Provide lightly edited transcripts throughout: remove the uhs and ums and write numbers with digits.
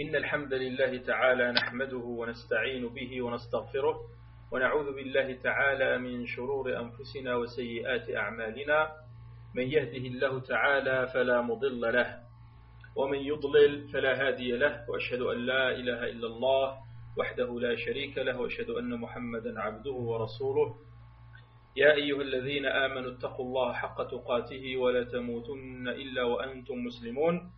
إن الحمد لله تعالى نحمده ونستعين به ونستغفره ونعوذ بالله تعالى من شرور أنفسنا وسيئات أعمالنا. من يهده الله تعالى فلا مضل له ومن يضلل فلا هادي له، وأشهد أن لا إله إلا الله وحده لا شريك له، وأشهد أن محمدا عبده ورسوله. يا أيها الذين آمنوا اتقوا الله حق تقاته ولا تموتن إلا وأنتم مسلمون.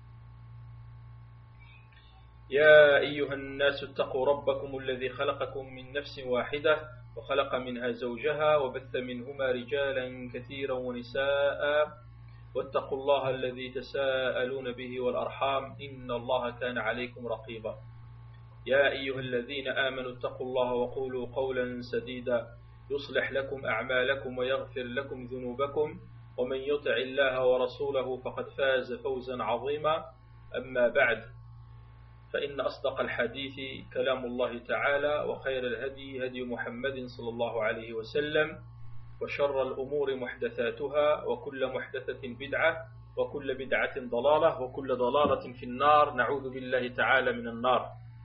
يا أيها الناس اتقوا ربكم الذي خلقكم من نفس واحدة وخلق منها زوجها وبث منهما رجالا كثيرا ونساء، واتقوا الله الذي تساءلون به والأرحام إن الله كان عليكم رقيبا. يا أيها الذين آمنوا اتقوا الله وقولوا قولا سديدا يصلح لكم أعمالكم ويغفر لكم ذنوبكم، ومن يطع الله ورسوله فقد فاز فوزا عظيما. أما بعد، فإن أصدق الحديث كلام الله تعالى، وخير الهدي هدي محمد صلى الله عليه وسلم، وشر الأمور محدثاتها، وكل محدثة بدعة، وكل بدعة ضلالة، وكل ضلالة في النار. نعوذ بالله تعالى من النار.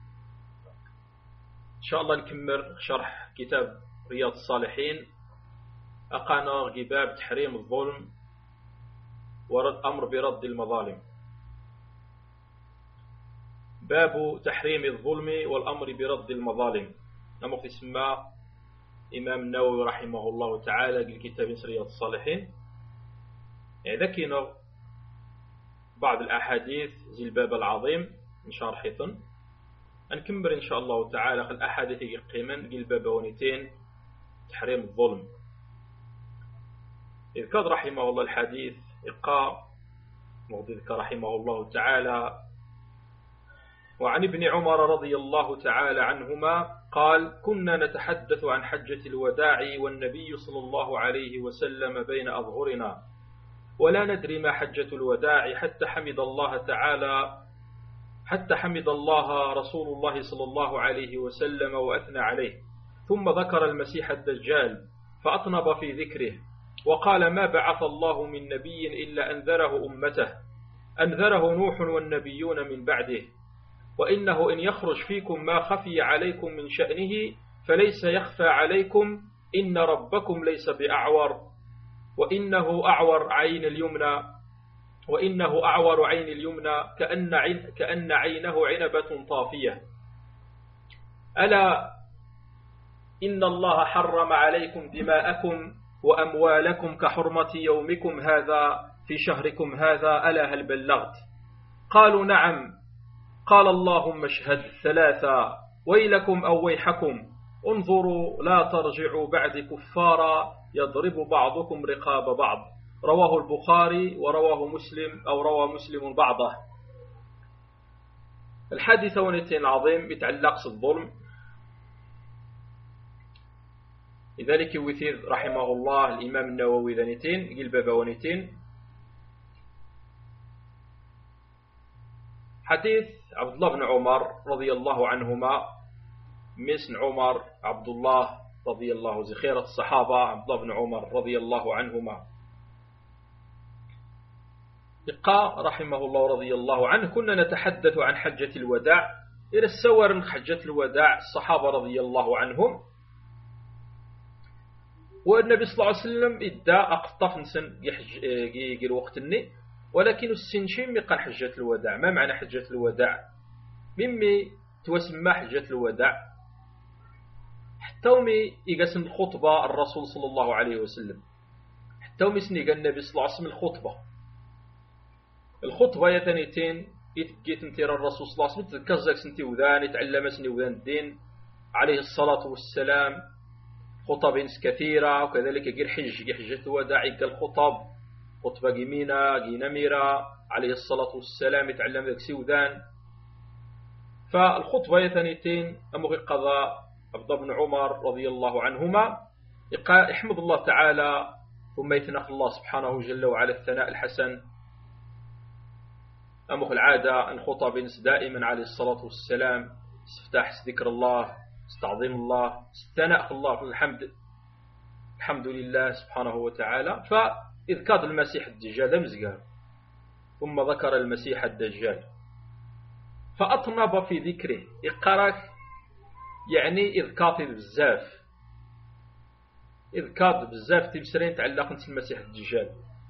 إن شاء الله نكمل شرح كتاب رياض الصالحين. أقانا غباب تحريم الظلم والأمر برد المظالم. باب تحريم الظلم والأمر برد المظالم. نمو اسمه إمام النووي رحمه الله تعالى بالكتاب رياض الصالحين. ذكينا بعض الأحاديث زي الباب العظيم من شرحيثن. نكمل إن شاء الله تعالى الأحاديث قيما الباب ونتين تحريم الظلم. إذ كاد رحمه الله الحديث إقاء مغضيذك رحمه الله تعالى وعن ابن عمر رضي الله تعالى عنهما قال: كنا نتحدث عن حجة الوداع والنبي صلى الله عليه وسلم بين أظهرنا، ولا ندري ما حجة الوداع حتى حمد الله رسول الله صلى الله عليه وسلم وأثنى عليه، ثم ذكر المسيح الدجال فأطنب في ذكره، وقال: ما بعث الله من نبي إلا أنذره أمته، أنذره نوح والنبيون من بعده، وإنه إن يخرج فيكم ما خفي عليكم من شأنه فليس يخفى عليكم، إن ربكم ليس بأعور، وإنه أعور عين اليمنى كأن عينه عنبة طافية. ألا إن الله حرم عليكم دماءكم وأموالكم كحرمة يومكم هذا في شهركم هذا، ألا هل بلغت؟ قالوا: نعم. قال: اللهم اشهد ثلاثا، ويلكم أو ويحكم، انظروا لا ترجعوا بعد كفارا يضرب بعضكم رقاب بعض. رواه البخاري ورواه مسلم، أو روى مسلم بعضه. الحديث ونتين عظيم يتعلق بالظلم. لذلك وثير رحمه الله الإمام النووي ذنتين قلب ونتين. حديث عبد الله بن عمر رضي الله عنهما، مسن عمر عبد الله رضي الله زخيرة الصحابة عبد الله بن عمر رضي الله عنهما. قال رحمه الله رضي الله عنه: كنا نتحدث عن حجة الوداع. إلى السور حجة الوداع الصحابة رضي الله عنهم، والنبي صلى الله عليه وسلم إدى أقطف نسن يجي وقتني، ولكن السنشيم يقال حجة الوداع. ما معنى حجة الوداع؟ ممي توسمى حجة الوداع حتى ومي يقسم الخطبة الرسول صلى الله عليه وسلم، حتى ومي سنيقى النبي صلى الله عليه وسلم الخطبة يتنيتين يتقيت انتير الرسول صلى الله عليه وسلم تكزك سنتي وذان يتعلم سني وذان الدين عليه الصلاة والسلام. خطب كثيرة، وكذلك يقول حجة الوداع يقال خطبة جمينة نميرة عليه الصلاة والسلام يتعلم ذلك سيوذان. فالخطبة يثنيتين أمغي قضاء عبد الله بن عمر رضي الله عنهما يحمد الله تعالى، ثم يثنق الله سبحانه جل وعلا الثناء الحسن. أمغي العادة أن خطب دائما عليه الصلاة والسلام استفتاح ذكر الله، استعظيم الله، استثناء الله في الحمد لله سبحانه وتعالى. إذ كاد المسيح الدجال مزقار، ثم ذكر المسيح الدجال. فأطنب في ذكره إقراك يعني إذكار بزاف تبسرين تعلق نت المسيح الدجال.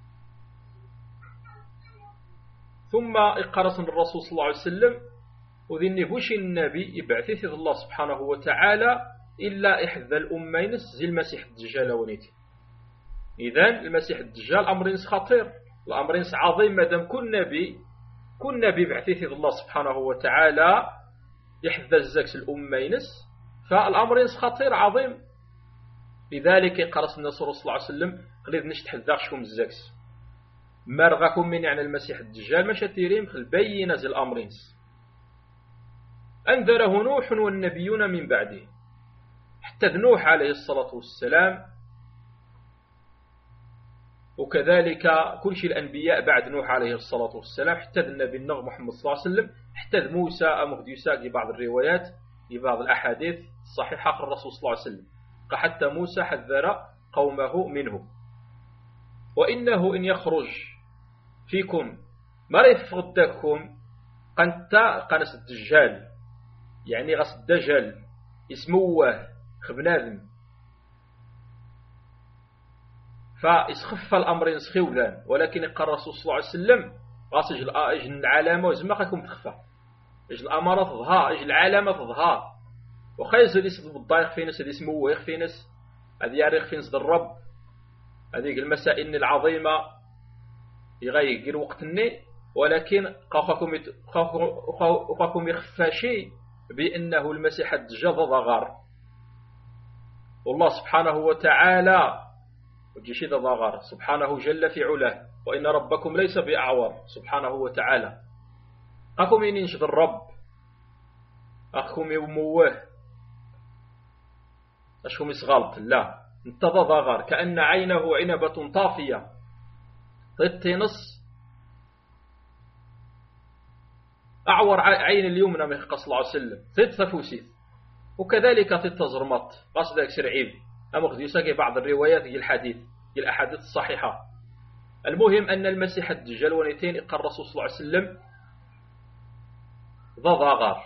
ثم إقرص الرسول صلى الله عليه وسلم وذني بوش النبي يبعث الله سبحانه وتعالى إلا إحدى الأمين زي المسيح الدجال ونيتي. إذن المسيح الدجال أمر خطير، الأمر عظيم، مادام كل نبي بعث الله سبحانه وتعالى يحدى الزكس الأمينس، فالأمر خطير عظيم. لذلك يقرص النبي صلى الله عليه وسلم قليل نش تحذر شكم الزكس ما رغاكم من يعني المسيح الدجال ماشا تيريم البينة زي الأمرينس. أنذره نوح والنبيون من بعده، حتى نوح عليه الصلاة والسلام، وكذلك كل شيء الأنبياء بعد نوح عليه الصلاة والسلام، حتى النبي النغ محمد صلى الله عليه وسلم، حتى موسى مهديسا لبعض الروايات لبعض الأحاديث الصحيحة الرسول صلى الله عليه وسلم، حتى موسى حذر قومه منه. وإنه إن يخرج فيكم ما يفقدكم قنس الدجال، يعني غس الدجال اسموه خبنادم، فإسخف الأمر يسخيولان. ولكن يقال الرسول صلى الله عليه وسلم غاس اجل العلامة وزماقكم تخفى، اجل الأمارة تظهر، اجل العلامة تظهر، وخيز ليس بالضايق في ناس اللي اسموه يخفي ناس هذه ياريخ في ناس الرب، هذه المسائل العظيمة يغير وقتني. ولكن قاكم يخفى شيء بأنه المسيح الدجال ضغار، والله سبحانه وتعالى وجيشي ضغار سبحانه جل في علاه، وإن ربكم ليس بأعور سبحانه وتعالى. أكم ينشد الرب أخكم يوموه أشكم يسغلط، لا انتظى ضغار كأن عينه عنبة طافية تنص أعور عين اليمنى من قص الله عليه وسلم تتفوسيث، وكذلك تتزرمط قصدك سرعيب أمخذ يساقي بعض الروايات الأحاديث الصحيحة. المهم أن المسيح الدجال ونيتين إقر الرسول صلى الله عليه وسلم ضغار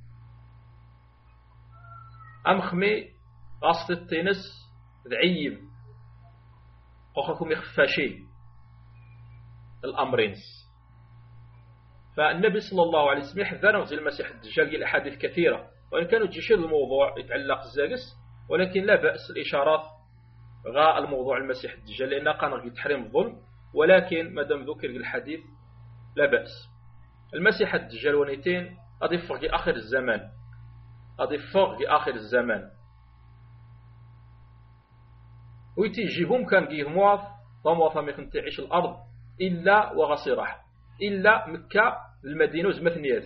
أمخمي قصد التنس ذعيب قوخكم يخفاشي الأمرينس. فالنبي صلى الله عليه وسلم يحذر زي المسيح الدجال قال أحاديث كثيرة، وإن كانوا تجيشير الموضوع يتعلق الزاقس، ولكن لا بأس الإشارات غاء الموضوع المسيح الدجال لأن قانون تحريم الظلم، ولكن مادام ذكر الحديث لا بأس. المسيح الدجال ونيتين أضيف في آخر الزمان، ويتيجيهم كان جيه مواف ميخن تعيش الأرض إلا وغصيرح، إلا مكة المدينة وزمثنيات،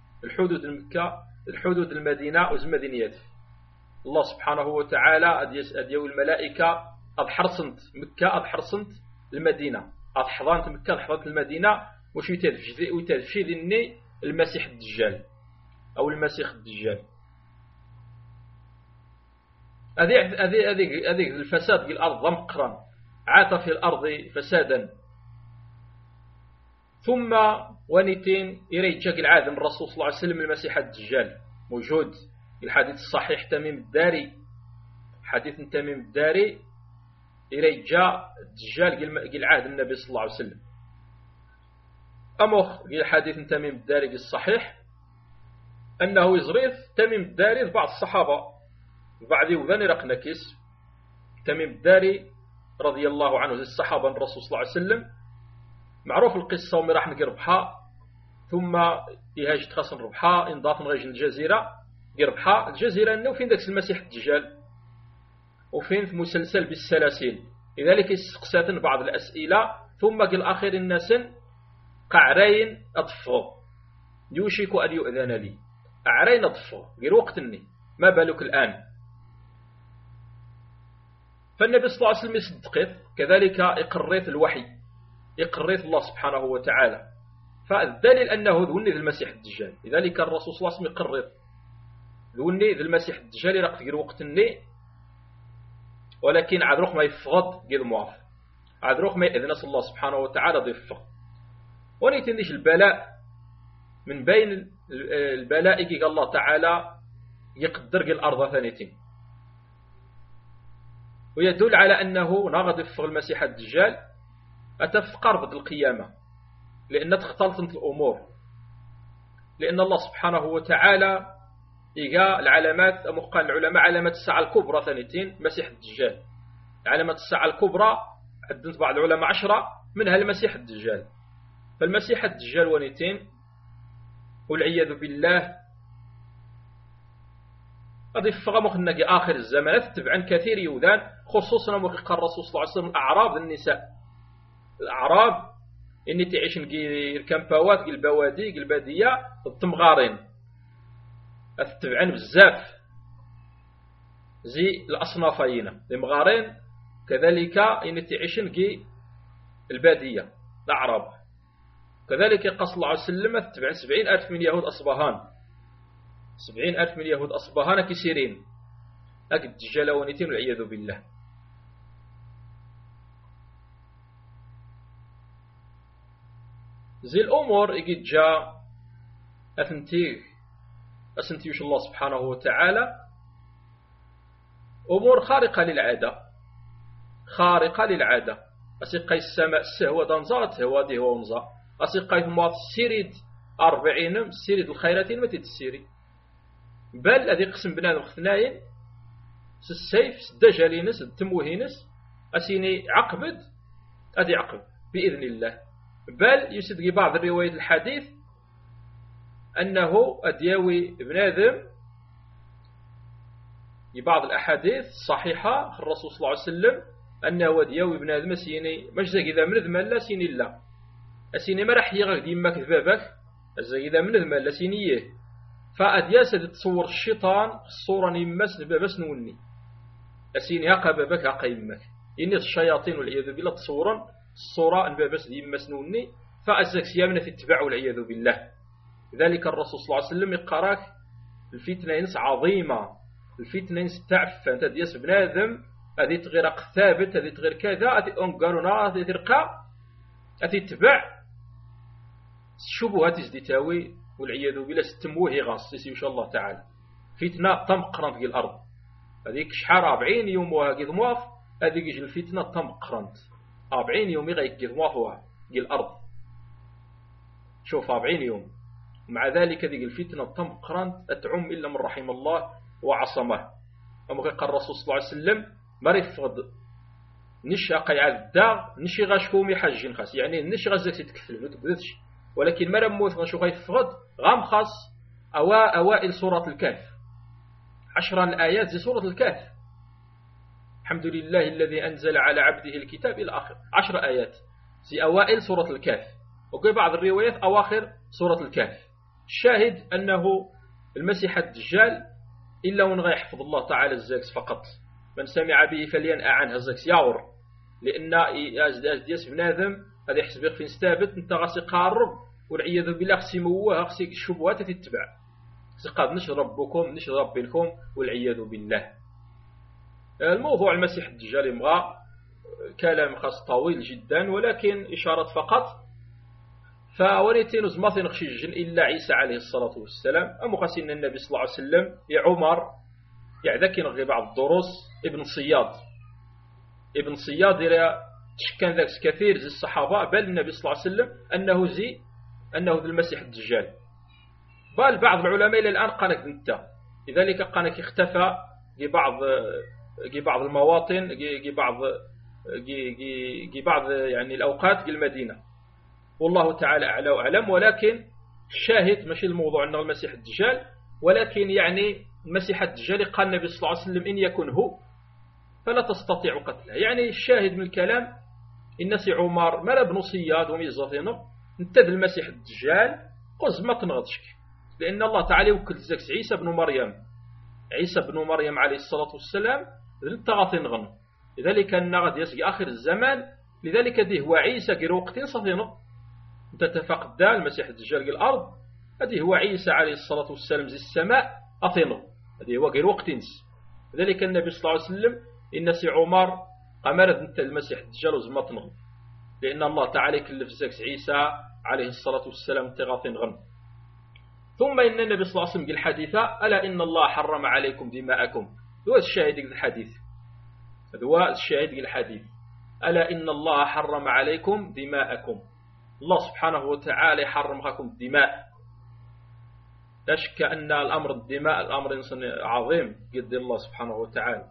الحدود المدينة وزمثنيات. الله سبحانه وتعالى أديو الملائكة أضحرصنت مكة أضحرصنت المدينة، أضحضانت مكة أضحضانت المدينة، وش يتدفشي ذني المسيح الدجال أو المسيح الدجال. هذه الفساد في الأرض مقرا عاث في الأرض فسادا. ثم ونيتين يريد العادم الرسول صلى الله عليه وسلم المسيح الدجال موجود الحديث الصحيح تميم الداري، حديث تميم الداري يريد جاء الدجال قال عهد النبي صلى الله عليه وسلم. أمخ قال حديث تميم الداري الصحيح أنه يزريث تميم الداري بعض الصحابة بعد وذاني رقنكس تميم الداري رضي الله عنه الصحابة الرسول صلى الله عليه وسلم معروف القصة ومي راح نقربها، ثم يهاج تخاصن ربحا انضاف من غيج الجزيرة قربحا الجزيرة أنه فين ذاك المسيح الدجال وفين في مسلسل بالسلاسل. لذلك يسقساتن بعض الأسئلة ثم قال آخر الناس قعرين أطفو يوشك أن يؤذن لي، قعرين أطفو غير وقتني ما بالك الآن. فالنبي صلى الله عليه وسلم يصدقه، كذلك يقريت الوحي، يقريت الله سبحانه وتعالى، فالدليل أنه ذوني ذي المسيح الدجال. لذلك الرسول صلى الله عليه وسلم يقرر ذوني ذي المسيح الدجال رقت غير وقتني، ولكن عاد روح ما يفغض غير موافق، عاد روح ما يأذن الله سبحانه وتعالى ضيفه. ونيتنديش البلاء من بين البلاء كي الله تعالى يقدر الأرض ثانيتين، ويدل على أنه نغض في المسيح الدجال أتفقر ضد القيامة، لأن تختلطت الأمور، لأن الله سبحانه وتعالى إيجا العلامات قال العلماء علامات الساعة الكبرى ثانيتين مسيح الدجال. علامات الساعة الكبرى عدت بعض العلماء 10 منها المسيح الدجال. فالمسيح الدجال ونيتين والعياذ بالله غادي يفغموا نجي آخر الزمان تبعا كثير يودان، خصوصا ما قال الرسول صلى الله عليه وسلم أعراب النساء، الأعراب إني تعيش نجي الكامباوات البوادي البادية التمغارين تبعا بزاف زي الأصنافين المغارين، كذلك إني تعيش نجي البادية الأعراب، كذلك قال صلى الله عليه وسلم تبعا 70,000 من يهود أصبهان، 70,000 من يهود أصبهان كثيرين أكد الدجال ونيتين والعياذ بالله. زي الأمور إجي جاء أثنتيوش الله سبحانه وتعالى أمور خارقة للعادة، خارقة للعادة. أسيقاي السماء السهوة دنزا تهوى دي هو ونزا، أسيقاي ثمات السيريد 40 السيريد الخيراتين ما تتسيري، بل أذي قسم بنادم اثنين السيف الدجالينس التموهينس أسيني عقبد أدي عقب بإذن الله. بل يسدقي بعض الروايات الحديث أنه أدياوي بنادم بعض الأحاديث الصحيحة الرسول صلى الله عليه وسلم أنه أدياوي بنادم أسيني مجزاق إذا من ذمال لا سيني الله أسيني ما راح يغاك ديما كذبابك أزاق إذا من ذمال لا سينيه، فأدياس تصور الشيطان الصورة نمس بابس نوني أسيني هاقا بابك هاقا يمك إني الشياطين والعياذ بالله تصورا الصورة نبابس يمس نوني، فأزاك سيامنا في اتباع والعياذ بالله. ذلك الرسول صلى الله عليه وسلم يقراك الفتنة ينس عظيمة، الفتنة ينس تعف أنت دياس بنادم هذه تغير ثابت هذه تغير كذا هذه أنقرنا هذه ترقى هذه تتبع الشبهات ازدتاوي والعياذ بالله ستموه غاص إن شاء الله تعالى. فتنة تمقرنت في الأرض هذيك شحال 40 يوم وهاكي ضمواف هذيك يجي الفتنة تمقرنت 40 يوم يغيك ضموافها في الأرض، شوف 40 يوم، ومع ذلك هذيك الفتنة تمقرنت أتعم إلا من رحم الله وعصمه. أما قال الرسول صلى الله عليه وسلم ما رفض نشا قيعد الدار نشي غاشكوم يحجين خاص، يعني نشي غازك تتكفل ما تبذتش، ولكن ما رموت غنشو غيفقد غام خاص أوائل سورة الكهف 10 الآيات زي سورة الكهف، الحمد لله الذي أنزل على عبده الكتاب إلى آخر 10 آيات زي أوائل سورة الكهف، وكي بعض الروايات أواخر سورة الكهف. الشاهد أنه المسيح الدجال إلا ونغا يحفظ الله تعالى الزاكس فقط، من سمع به فلينأ عنه الزاكس يعور، لأن أزدياس بنادم هذا يحسب فين ستابت انت غاسي قارب والعياذ بالله خسي موه خسي الشبهات تتبع قاد نشر ربكم نشر ربكم والعياذ بالله. الموضوع المسيح الدجال يبغى كلام خاص طويل جدا، ولكن إشارة فقط. فوريتين زماثي نخشي الجن إلا عيسى عليه الصلاة والسلام، أم خاسين النبي صلى الله عليه وسلم يا عمر يعذكي نغي بعض الدروس ابن صياد كان ذاك كثير زي الصحابة، بل النبي صلى الله عليه وسلم أنه ذي المسيح الدجال، بل بعض العلماء إلى الآن قالك انت، لذلك قالك اختفى بعض المواطن بعض يعني الأوقات في المدينة، والله تعالى أعلى وأعلم. ولكن الشاهد ماشي الموضوع أنه المسيح الدجال، ولكن يعني المسيح الدجال قال النبي صلى الله عليه وسلم إن يكن هو فلا تستطيع قتله، يعني الشاهد من الكلام إن سي عمر ملا بن صياد وميزاتينه انت ذا المسيح الدجال قز ما تنغضشك، لأن الله تعالى وكل زكس عيسى بن مريم عليه الصلاة والسلام للتغاطي نغن، لذلك أن غد يسقي آخر الزمان، لذلك دي هو عيسى قير وقتين صفينه انت تفقد المسيح الدجال قير الأرض، هذه هو عيسى عليه الصلاة والسلام زي السماء أثينه، هذه هو قير وقتين. لذلك النبي صلى الله عليه وسلم إن سي عمر قمرت انت المسيح الدجال وزمات نغن، لأن الله تعالى كلف زكس عيسى عليه الصلاة والسلام تغاطي نغن. ثم إن النبي صلى الله عليه وسلم قال الحديث: ألا إن الله حرم عليكم دماءكم. هو الشاهد الحديث، هو الشاهد الحديث: ألا إن الله حرم عليكم دماءكم. الله سبحانه وتعالى يحرم لكم الدماء. لا شك أن الأمر الدماء الأمر عظيم قد الله سبحانه وتعالى.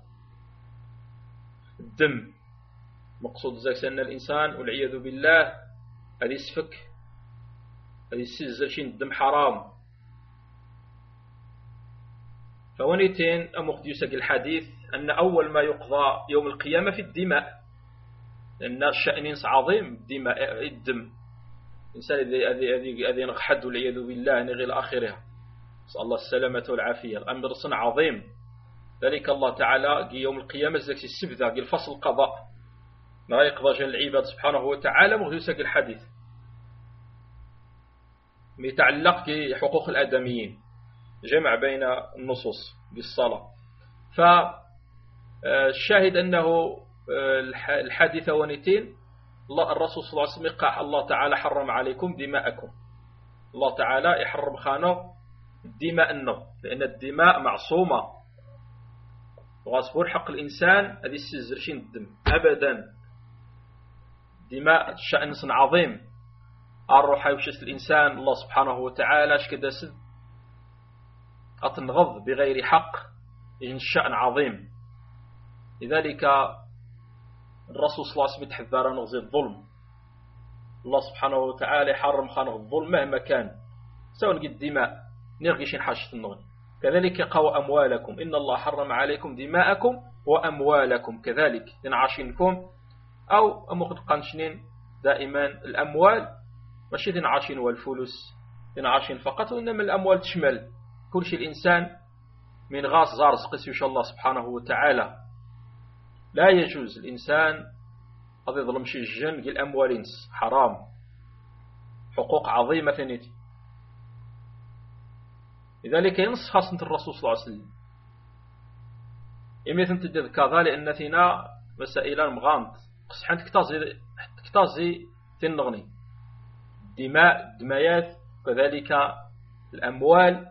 الدم مقصود ذلك أن الإنسان والعياذ بالله هذا يسفك، هذا يسزل شين الدم حرام. فونيتين أمخد يسق الحديث أن أول ما يقضى يوم القيامة في الدماء، لأن الشأن عظيم. الدماء الدم الإنسان الذي ينغحد والعياذ بالله إلى آخرها، نسأل الله السلامة والعافية. الأمر صنع عظيم. ذلك الله تعالى يوم القيامة زكي السبذة الفصل القضاء ما يقضى جل العباد سبحانه وتعالى. مخد يسق الحديث يتعلق بحقوق الآدميين، جمع بين النصوص بالصلاة. فالشاهد أنه الحادثة ونتين الرسول صلى الله عليه وسلم قال: الله تعالى حرم عليكم دماءكم. الله تعالى يحرم خانه الدماء النظر، لأن الدماء معصومة وغاصبور حق الإنسان هذه السزرشين الدم أبدا. دماء شأن عظيم. الروح يوشس الإنسان الله سبحانه وتعالى شكدا سد أتنغض بغير حق إن الشأن عظيم. لذلك الرسول صلى الله عليه وسلم يتحذر نغزي الظلم. الله سبحانه وتعالى يحرم خانه الظلم مهما كان، سواء قد دماء نرغيش حاشة النغن. كذلك قوى أموالكم، إن الله حرم عليكم دماءكم وأموالكم كذلك تنعاشنكم. أو أمخد قنشنين دائما الأموال ماشي تنعاشين والفلوس تنعاشين فقط، وإنما الأموال تشمل كل شيء. الإنسان من غاص زارز قسي إن شاء الله سبحانه وتعالى. لا يجوز الإنسان هذا يظلم شي الجن قال الأموال إنس حرام، حقوق عظيمة ثانيتي. لذلك ينص خاصة الرسول صلى الله عليه وسلم إميثن تدد كذا، لأن ثنا مسائل مغانط قصحان تكتازي تنغني دماء دمايات، كذلك الأموال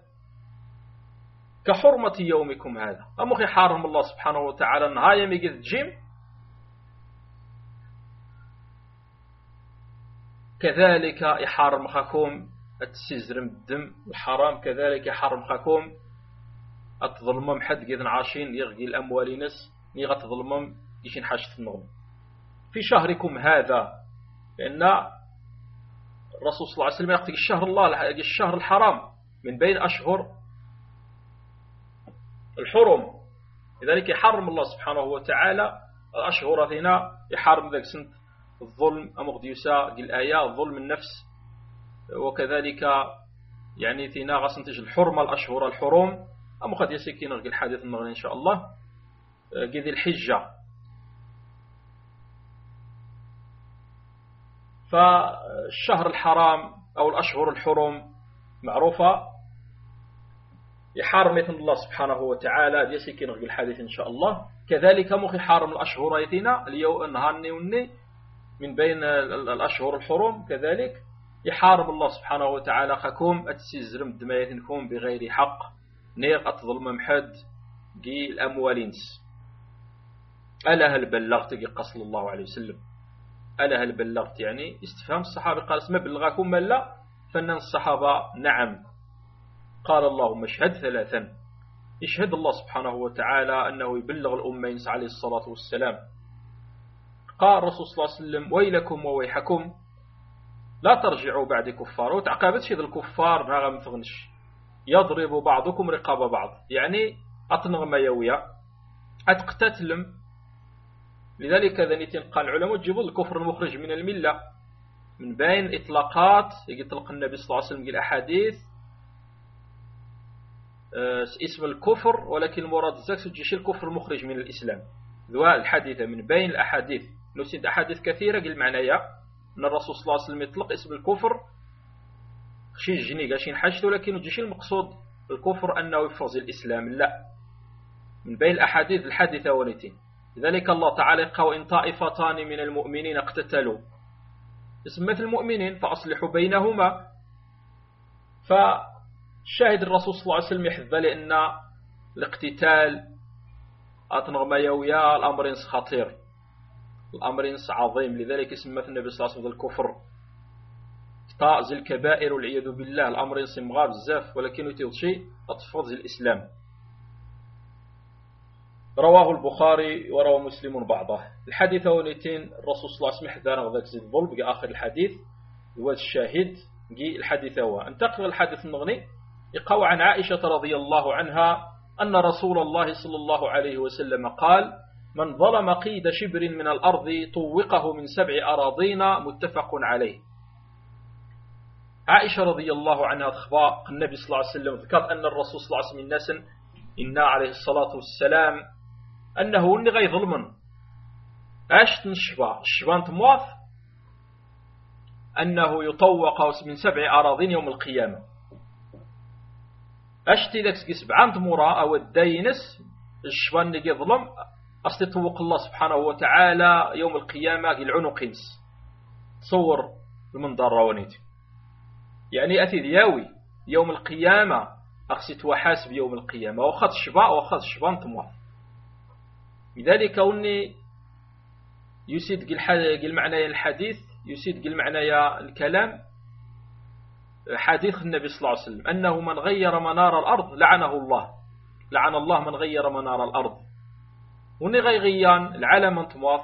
كحرمة يومكم هذا. أمخي حارم الله سبحانه وتعالى نهاية ميقذ جيم، كذلك يحارم خاكم التسيزرم الدم الحرام، كذلك يحارم خاكم التظلمم حد قذن عاشين يغقي الأموال نس نيغا تظلمم يشين حاشة النغم في شهركم هذا. لأن الرسول صلى الله عليه وسلم يقتل الشهر الحرام من بين أشهر الحرم. لذلك يحرم الله سبحانه وتعالى أشهر ثنا، يحرم ذلك سنت الظلم أمغديسا الآية الظلم النفس، وكذلك يعني ثنا غسنتج الحرمة الأشهر الحرم. أم قد يسكين نرجع الحديث النغني إن شاء الله قذي الحجة. فالشهر الحرام أو الأشهر الحرم معروفة يحارم يثن الله سبحانه وتعالى يسكين نرجع الحديث إن شاء الله. كذلك مخي حارم الأشهر يثنا اليوم نهارني وني من بين الأشهر الحرم، كذلك يحارم الله سبحانه وتعالى خكم أتسيزرم دمايتنكم بغير حق نيغ أتظلم محد قي الأموالينس. ألا هل بلغت قي قصل الله عليه وسلم؟ ألا هل بلغت يعني استفهام الصحابة قال اسم بلغكم من لا؟ فنن الصحابة نعم. قال اللهم اشهد ثلاثا، يشهد الله سبحانه وتعالى أنه يبلغ الأمين عليه الصلاة والسلام. قال الرسول صلى الله عليه وسلم ويلكم وويحكم لا ترجعوا بعد كفار. وتعقبتش ذا الكفار ناغم فغنش يضرب بعضكم رقاب بعض، يعني أطنغ يويا أتقتتلم. لذلك ذنيتين قال العلماء تجيبوا الكفر المخرج من الملة من بين إطلاقات يطلق النبي صلى الله عليه وسلم الأحاديث اسم الكفر، ولكن المراد الزكس تجيش الكفر المخرج من الإسلام. ذو الحديثة من بين الأحاديث نسيد أحاديث كثيرة قل معناها أن الرسول صلى الله عليه وسلم يطلق اسم الكفر شي جني قاشين حاجته، ولكن يجيش المقصود الكفر أنه يفرز الإسلام، لا، من بين الأحاديث الحادثة ولتين. لذلك الله تعالى قال إن طائفتان من المؤمنين اقتتلوا اسمت المؤمنين فأصلحوا بينهما. الشاهد الرسول صلى الله عليه وسلم يحذر لأن الاقتتال أتنغم يويا الأمر خطير، الأمر عظيم، لذلك اسمه في النبي صلى الله عليه وسلم الكفر تعزل الكبائر والعياذ بالله. الأمر مغاب بزاف ولكن يتوشي أتفض الإسلام. رواه البخاري وروى مسلم بعضه. الحديث ونيتين الرسول صلى الله عليه وسلم حذر وذاك زيد الظلم بقى آخر الحديث هو الشاهد جي الحديث هو انتقل الحديث النغني يقوى عن عائشة رضي الله عنها أن رسول الله صلى الله عليه وسلم قال: من ظلم قيد شبر من الأرض طوقه من 7 أراضين، متفق عليه. عائشة رضي الله عنها أخبار النبي صلى الله عليه وسلم ذكر أن الرسول صلى الله عليه وسلم الناس إن عليه الصلاة والسلام أنه إني غي ظلم أش تنشبه الشبان تمواث أنه يطوق من 7 أراضين يوم القيامة. أشتي ذاك سبعان تمورا أو الدينس الشبان اللي ظلم أصلي طوق الله سبحانه وتعالى يوم القيامة العنق ينس تصور المنظر روانيتي يعني أثي دياوي يوم القيامة أقصد وحاسب يوم القيامة وخذ الشباء وخذ الشبان تمواث. لذلك أني يسيد قل معنى الحديث يسيد قل معنى الكلام حديث النبي صلى الله عليه وسلم أنه من غير منار الأرض لعنه الله، لعن الله من غير منار الأرض. وني غيغيان العالم انتمواث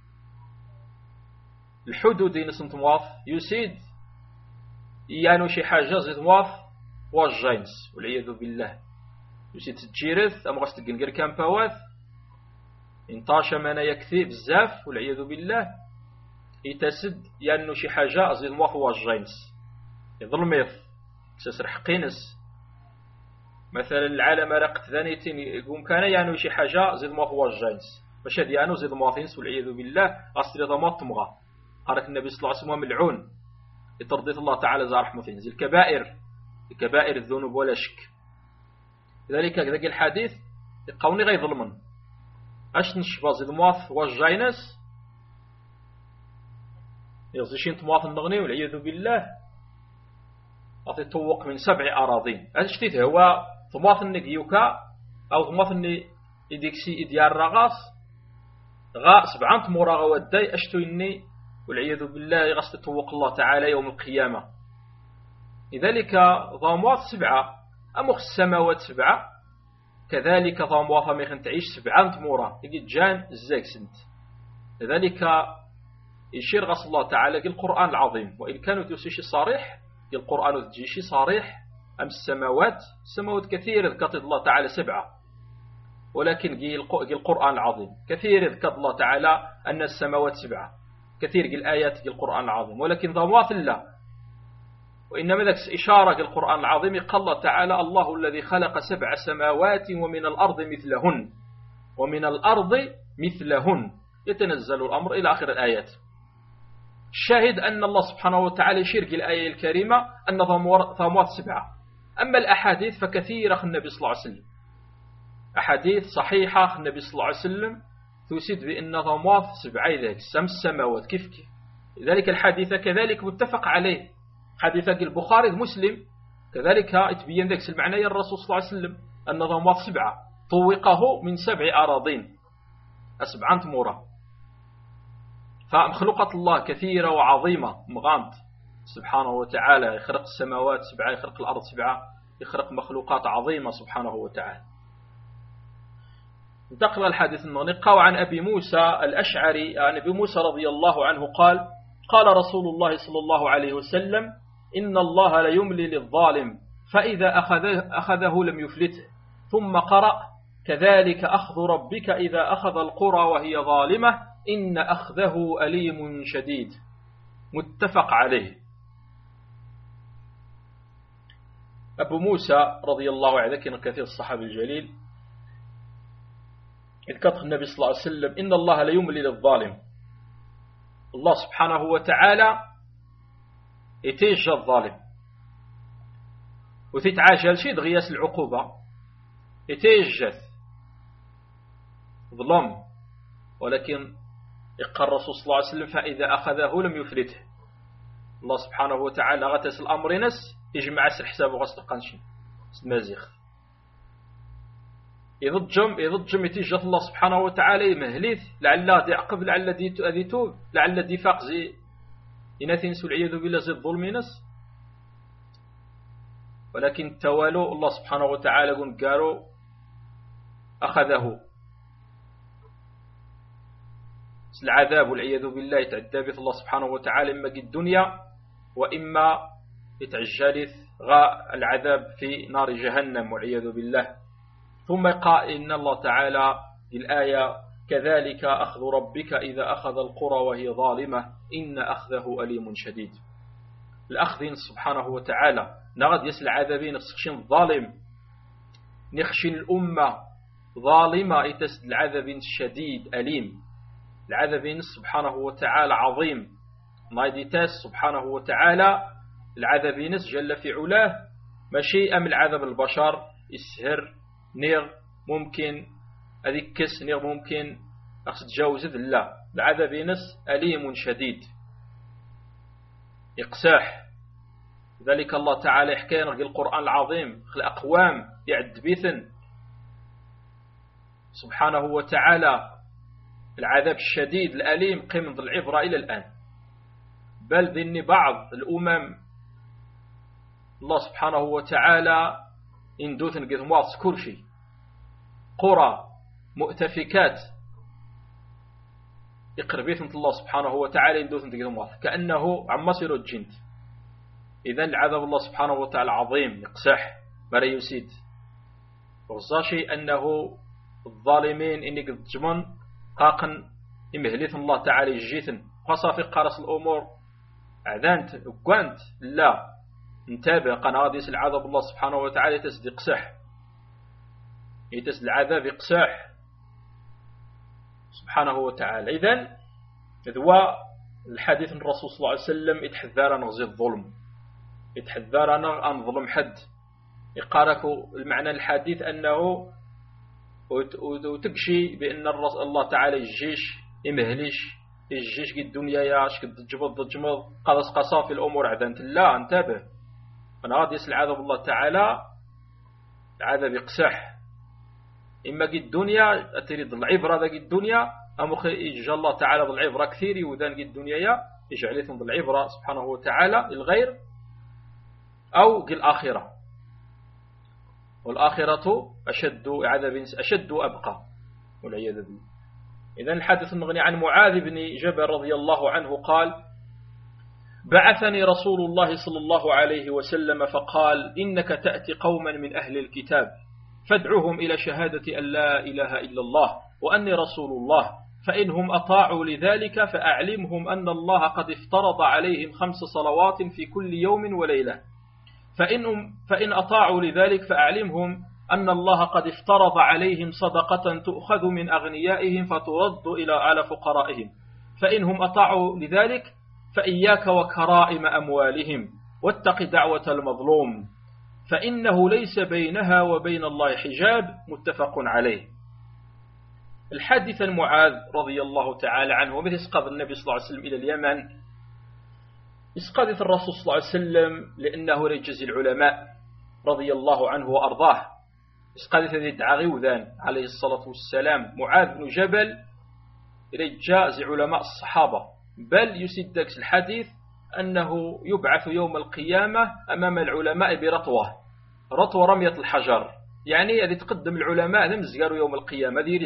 الحدود نس انتمواث يسيد يعني شي حاجة زيد مواث والجينس والعياذ بالله يسيد تجيرث أم غاس تقنقر كامباواث انطاشا مانا يكثي بزاف والعياذ بالله يتسد يعني شي حاجة زيد مواث والجينس يظلميث تسرح قينس مثلا العالم رقت ثانيتين يقوم كان يعني شي حاجة زيد مواث والجينس باش هاد يعني زيد مواثينس والعياذ بالله أصلي ضمات تمغى. قالك النبي صلى الله عليه وسلم ملعون يترضيت الله تعالى زار رحمته ينزل الكبائر الذنوب ولا شك. لذلك ذاك الحديث يقوني غير ظلمن اش نشبا زيد مواث والجينس يغزيشين تمواث النغني والعياذ بالله أعطي توق من 7 أراضين. هذا الشتيت هو ثماث النقيوكا أو ثماث الني إديكسي إديار رغاس غا 7 تمورا غوداي أشتو إني والعياذ بالله يغسط توق الله تعالى يوم القيامة. لذلك ضاموات 7 أمخ السماوات 7 كذلك ضاموات ميخن تعيش 7 تمورا يجي جان الزاك سنت. لذلك يشير غص الله تعالى القرآن العظيم وإن كانوا تيوسيشي صريح القرآن تجيشي صريح أم السماوات كثير ذكرت الله تعالى 7 ولكن القرآن العظيم كثير ذكر الله تعالى أن السماوات 7 كثير الآيات القرآن العظيم ولكن ضموات الله وإنما ذلك إشارة القرآن العظيم قال الله تعالى: الله الذي خلق 7 سماوات ومن الأرض مثلهن يتنزل الأمر إلى آخر الآيات. الشاهد أن الله سبحانه وتعالى يشير الآية الكريمة أن ضموات 7. أما الأحاديث فكثيرة النبي صلى الله عليه وسلم أحاديث صحيحة النبي صلى الله عليه وسلم تسيد بأن ضموات 7 ذلك السماوات كيف لذلك الحديث كذلك متفق عليه حديث البخاري مسلم كذلك يتبين ذلك المعنى الرسول صلى الله عليه وسلم أن ضموات 7 طوقه من 7 أراضين 7 تمورا. فمخلوقات الله كثيرة وعظيمة مغامت سبحانه وتعالى يخلق السماوات 7 يخلق الأرض 7 يخلق مخلوقات عظيمة سبحانه وتعالى. انتقل الحديث النقاو عن أبي موسى الأشعري عن أبي موسى رضي الله عنه قال: قال رسول الله صلى الله عليه وسلم: إن الله ليملي للظالم فإذا أخذه لم يفلته. ثم قرأ: كذلك أخذ ربك إذا أخذ القرى وهي ظالمة إن أخذه أليم شديد. متفق عليه. أبو موسى رضي الله عنه كان كثير الصحابي الجليل الكتر النبي صلى الله عليه وسلم: إن الله ليملي للظالم. الله سبحانه وتعالى يتيجى الظالم وتتعاجل شيء غياس العقوبة يتيجث ظلم ولكن يقال الرسول صلى الله عليه وسلم: فإذا أخذه لم يفلته. الله سبحانه وتعالى غتس الأمر نس يجمع الحساب وغسل قنشين مازيخ يضجم يتيجة الله سبحانه وتعالى يمهليث لعل دي عقب لعل دي توب لعل دي فاق زي يناثنس والعياذ بالله زي الظلم نس. ولكن توالو الله سبحانه وتعالى قالوا أخذه العذاب والعياذ بالله يتعدى به الله سبحانه وتعالى إما في الدنيا وإما يتعجلث غاء العذاب في نار جهنم والعياذ بالله. ثم قال إن الله تعالى الآية كذلك أخذ ربك إذا أخذ القرى وهي ظالمة إن أخذه أليم شديد. الأخذ سبحانه وتعالى نغد يسل عذابين نخشين الظالم نخشين الأمة ظالمة يتسل العذاب شديد أليم. العذاب سبحانه وتعالى عظيم نايديتاس سبحانه وتعالى العذاب جل في علاه ماشي أم العذاب البشر السهر نير ممكن هذيك كس نير ممكن أقصد جاوزد لا العذاب أليم شديد يقساح. ذلك الله تعالى يحكي في القرآن العظيم الأقوام يعد بيثن سبحانه وتعالى العذاب الشديد الأليم قيمة العبرة إلى الآن. بل ذن بعض الأمم الله سبحانه وتعالى إندوثن قد مواص كل شيء قرى مؤتفكات يقربيثن الله سبحانه وتعالى إندوثن قد مواص كأنه عمصير الجند. إذن العذاب الله سبحانه وتعالى عظيم يقسح مرا يسيد وغزاشي أنه الظالمين إني قد جمن قاقن إمهليث الله تعالى يجيثن خاصة قارس الأمور أعذانت وقانت لا انتبه قناديس العذاب الله سبحانه وتعالى يتسد قسح يتسد العذاب يقسح سبحانه وتعالى. إذن ذو الحديث الرسول صلى الله عليه وسلم يتحذر نغزي الظلم يتحذر أن ظلم حد يقارك المعنى الحديث أنه وتكشي بأن الله تعالى يجيش يمهليش يجيش قد الدنيا ياش قد تجمض قص قصا في الأمور عدنت لا انتبه أنا غادي يسل عذاب الله تعالى العذاب يقسح إما قد الدنيا تريد العبرة ذا قد الدنيا أم يجي الله تعالى بالعبرة كثير وذان قد الدنيا يجعل لهم بالعبرة سبحانه وتعالى الغير أو قل الآخرة والآخرة أشد عذاب أشد وأبقى والعياذ بالله. إذن الحديث المغني عن معاذ بن جبل رضي الله عنه قال بعثني رسول الله صلى الله عليه وسلم فقال إنك تأتي قوما من أهل الكتاب فادعوهم إلى شهادة أن لا إله إلا الله وأني رسول الله فإنهم أطاعوا لذلك فأعلمهم أن الله قد افترض عليهم 5 صلوات في كل يوم وليلة فإن أطاعوا لذلك فأعلمهم أن الله قد افترض عليهم صدقة تؤخذ من أغنيائهم فترد على فقرائهم فإنهم أطاعوا لذلك فإياك وكرائم أموالهم واتق دعوة المظلوم فإنه ليس بينها وبين الله حجاب متفق عليه. الحادث معاذ رضي الله تعالى عنه ومثل اسقاط النبي صلى الله عليه وسلم إلى اليمن اسقاط الرسول صلى الله عليه وسلم لأنه رجز العلماء رضي الله عنه وأرضاه اسقاط ذي دعاغيوذان عليه الصلاة والسلام معاذ بن جبل رجاز علماء الصحابة بل يسدك الحديث أنه يبعث يوم القيامة أمام العلماء برطوة رمية الحجر يعني هذه تقدم العلماء ذم زقاروا يوم القيامة هذه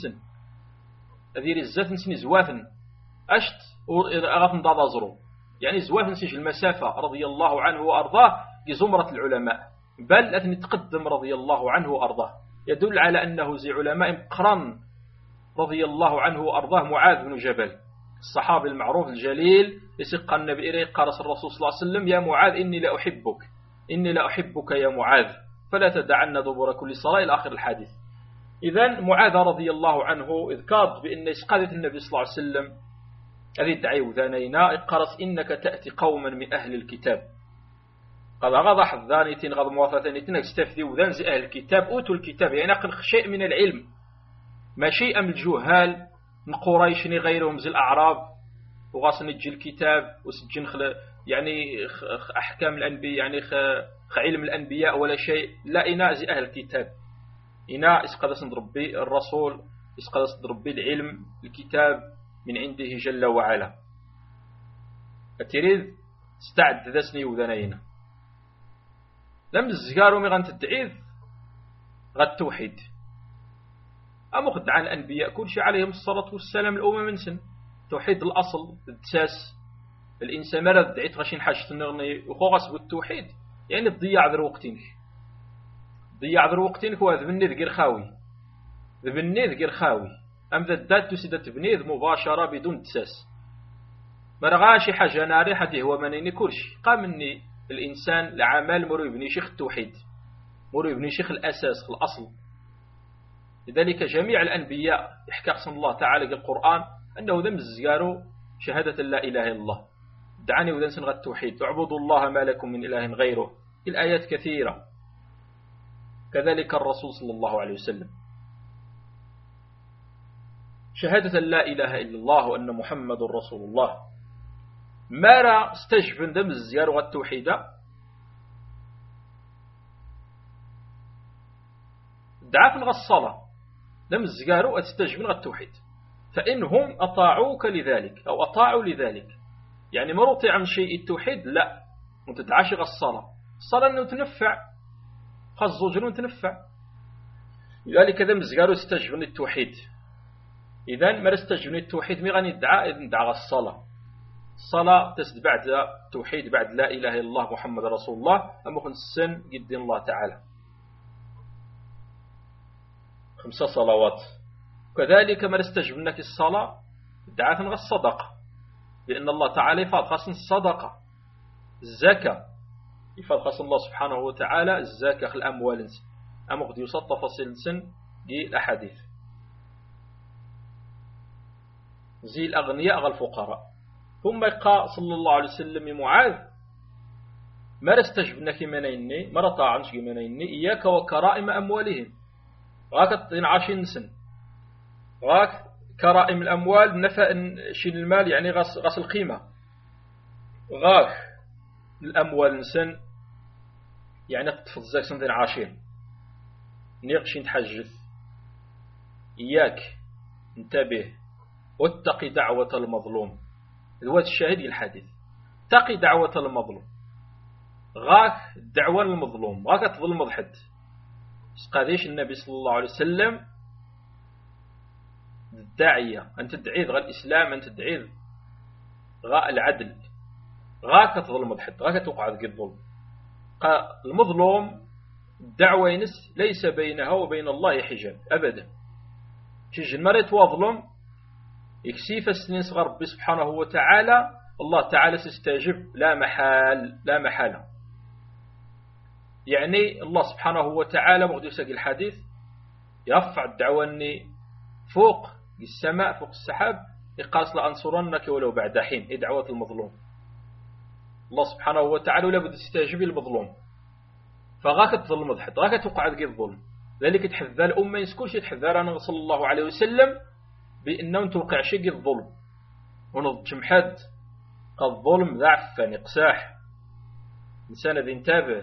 رزات نسن زواثن أشت أغاثن ضاضازرو يعني زواثن سيج المسافة رضي الله عنه وأرضاه لزمرة العلماء بل أثني تقدم رضي الله عنه وأرضاه يدل على أنه زي علماء قرن رضي الله عنه وأرضاه معاذ بن جبل الصحابي المعروف الجليل يسق النبي إليه قارس الرسول صلى الله عليه وسلم يا معاذ إني لا أحبك يا معاذ فلا تدعن دبر كل صلاة إلى آخر الحديث. إذن معاذ رضي الله عنه إذ كاد بأن إسقاذة النبي صلى الله عليه وسلم هذه الدعي ذانينا قرص إنك تأتي قوما من أهل الكتاب قد غض حذانيتين غض مواثتين استفذي وذان زي أهل الكتاب أوتوا الكتاب يعني نقل شيء من العلم ما شيء من الجهال من قريش غيرهم زي الأعراب وغاص نجي الكتاب وسجن يعني أحكام الأنبياء يعني علم الأنبياء ولا شيء، لا إنا زي أهل الكتاب، إنا إسقاط ربي الرسول، إسقاط ربي العلم الكتاب من عنده جل وعلا. أتريد استعد ذسني وذنينا لم الزقارو مي غنتدعيذ غالتوحيد. أما خد عن الأنبياء كل شيء عليهم الصلاة والسلام الأمم من سن توحيد الأصل الأساس. الإنسان مرة دعيت غاشين حاجة تنغني وخوغس بالتوحيد يعني تضيع ذر وقتينك، ضيع ذر وقتينك وهذا بنيذ غير خاوي، بنيذ غير خاوي. أم ذا دات تسيدة بنيذ مباشرة بدون تساس. ما رغاشي حاجة ناري حتى هو منيني كلشي قام مني الإنسان العمل مرو يبني شيخ التوحيد، مرو يبني شيخ الأساس الأصل. لذلك جميع الأنبياء يحكي قسم الله تعالى في القرآن أنه ذم الزيارو شهادة لا إله إلا الله، دعاني وذن سنغ التوحيد، اعبدوا الله ما لكم من إله غيره. الآيات كثيرة. كذلك الرسول صلى الله عليه وسلم شهادة لا إله إلا الله وأن محمد رسول الله. ما را استجبن ذم الزيارو التوحيد دعا في الصلاة لم الزيارو استجبن التوحيد، فإنهم أطاعوك لذلك أو أطاعوا لذلك، يعني ما رطع عن شيء التوحيد لا متتعاشق الصلاة أنه تنفع خزوجر تنفع. لذلك ذم الزيارو استجبن التوحيد. إذن ما استجبن التوحيد مي غني ندعى الصلاة. الصلاة تسد بعد التوحيد بعد لا إله إلا الله محمد رسول الله أما خنسن قد الله تعالى 5 صلوات. كذلك ما استجبنك الصلاة دعاة غير الصدقة، لأن الله تعالى يفعل خاص الصدقة الزكاة، يفعل خاص الله سبحانه وتعالى الزكاة الأموال أما قد يوصل تفاصيل سن دي الأحاديث زي الأغنياء الفقراء. ثم يقال صلى الله عليه وسلم معاذ ما استجبنك منيني ما رطاعنش منيني إياك وكرائم أموالهم. غاك 20 سن غاك كرائم الأموال نفع شيل المال يعني غاس القيمة، غاك الأموال سن يعني تفضزك سنتين 20 نيقشين تحجث. إياك انتبه واتقي دعوة المظلوم. الواد الشاهد الحديث تقي دعوة المظلوم. غاك الدعوة المظلوم غاك تظلم ضحد قاديش النبي صلى الله عليه وسلم الداعية أن تدعي غا الإسلام، أن تدعي غا العدل، غاك تظلم ضحد غاك توقع ذي الظلم. المظلوم الدعوة ينس ليس بينها وبين الله حجاب أبدا. شج المريت وظلم يكسيف السنين صغر ربي سبحانه وتعالى الله تعالى سيستجب لا محالة. يعني الله سبحانه وتعالى مغدو ساق الحديث يرفع الدعوة أني فوق السماء فوق السحاب يقاس لأنصرنك ولو بعد حين. إيه دعوة المظلوم الله سبحانه وتعالى ولا بد يستجيب المظلوم. فغاك تظلم ضحد غاك توقع ذي الظلم. ذلك تحذر الأمة يسكوش يتحذر أنا صلى الله عليه وسلم بأنه توقع شيء الظلم ونضجم حد الظلم ضعف نقساح إنسان ذي انتبه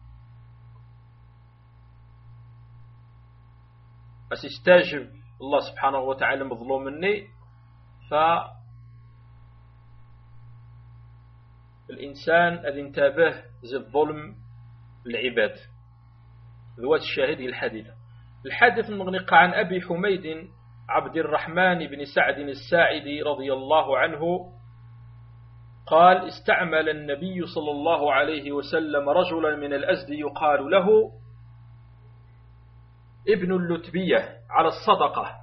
أسيستاجب الله سبحانه وتعالى مظلوم مني. فالإنسان الذي انتبه زي الظلم العباد. ذوات الشاهد الحديث المغنق عن أبي حميد عبد الرحمن بن سعد الساعدي رضي الله عنه قال استعمل النبي صلى الله عليه وسلم رجلا من الأزد يقال له ابن اللتبية على الصدقة،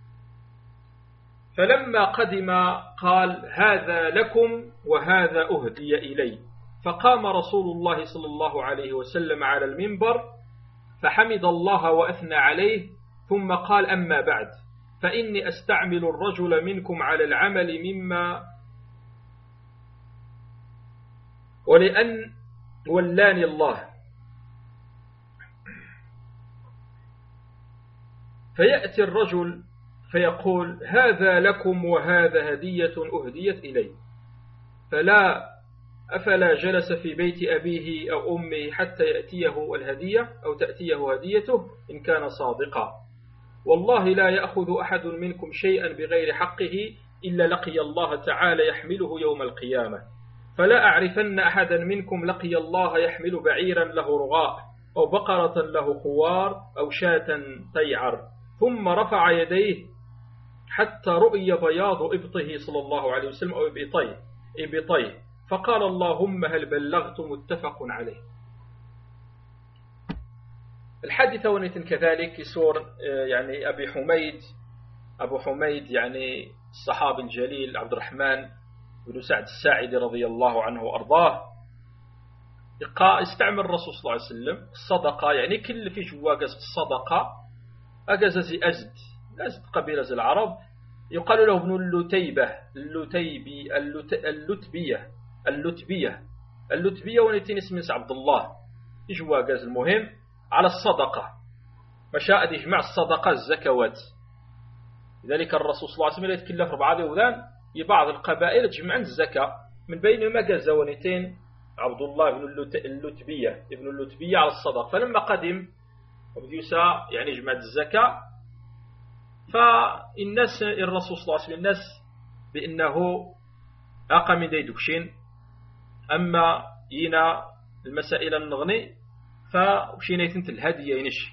فلما قدم قال هذا لكم وهذا أهدي إلي. فقام رسول الله صلى الله عليه وسلم على المنبر فحمد الله وأثنى عليه ثم قال أما بعد فإني أستعمل الرجل منكم على العمل مما ولأن ولاني الله، فيأتي الرجل فيقول هذا لكم وهذا هدية أهديت إلي، فلا أفلا جلس في بيت أبيه أو أمه حتى يأتيه الهدية أو تأتيه هديته إن كان صادقا. والله لا يأخذ أحد منكم شيئا بغير حقه إلا لقي الله تعالى يحمله يوم القيامة. فلا أعرفن أحدا منكم لقي الله يحمل بعيرا له رغاء أو بقرة له خوار أو شاة تيعر ثم رفع يديه حتى رؤي بياض إبطه صلى الله عليه وسلم أو إبطيه فقال اللهم هل بلغت متفق عليه. الحادثة ونيتن كذلك يسور يعني أبو حميد يعني الصحابي الجليل عبد الرحمن بن سعد الساعدي رضي الله عنه وأرضاه استعمل الرسول صلى الله عليه وسلم الصدقة يعني كل في جواقز الصدقة أجازي أزد قبيلة العرب يقال له ابن اللتبية ونيتين اسم عبد الله جواقز المهم على الصدقة مشاء يجمع الصدقة الزكوات. لذلك الرسول صلى الله عليه وسلم يتكلف 4 ذوذان بعض القبائل تجمع عند الزكاة من بينهما جزونتين عبد الله ابن اللتبية على الصدقة. فلما قدم وبديوسا يعني جمع الزكاة فالناس الرسول صلى الله عليه وسلم الناس بأنه أقام من ديدوكشين أما ينا المسائل النغني فوشينا يتنت الهدية ينشي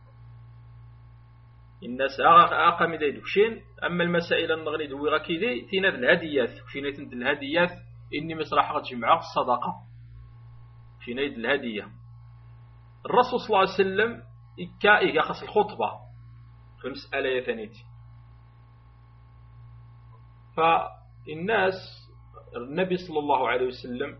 الناس أقام من ديدوكشين أما المسائل النغني دوي غكيدي تينا الهديات وشينا يتنت الهديات إني مسرح جمع الصدقة وشينا يد الهدية. الرسول صلى الله عليه وسلم إكائي خاص الخطبة في المسألة ثانيتي فالناس النبي صلى الله عليه وسلم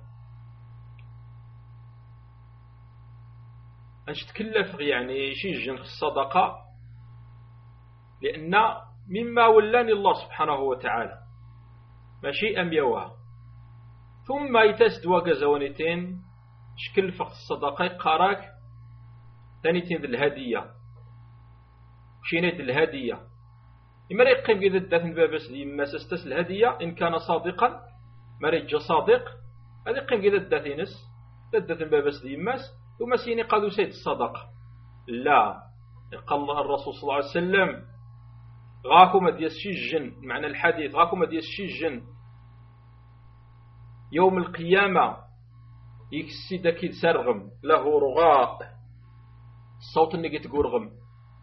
أنش تكلف يعني شي جن في الصدقة لأن مما ولاني الله سبحانه وتعالى ماشي أميوها ثم يتسد وقزونتين شكل فقط الصدقة قاراك ثانيتين ذي الهدية شينيت الهدية إما يقيم إذا الدات بابس لما سستس الهدية إن كان صادقا مريج صادق هذا يقيم إذا الداتينس الدات بابس لماس ثم سيني قادوا سيد الصدقة لا قال الرسول صلى الله عليه وسلم غاكم ديال الشجن معنى الحديث غاكم ديال الشجن يوم القيامة يكسي داكي سرغم له رغاء الصوت اللي تقول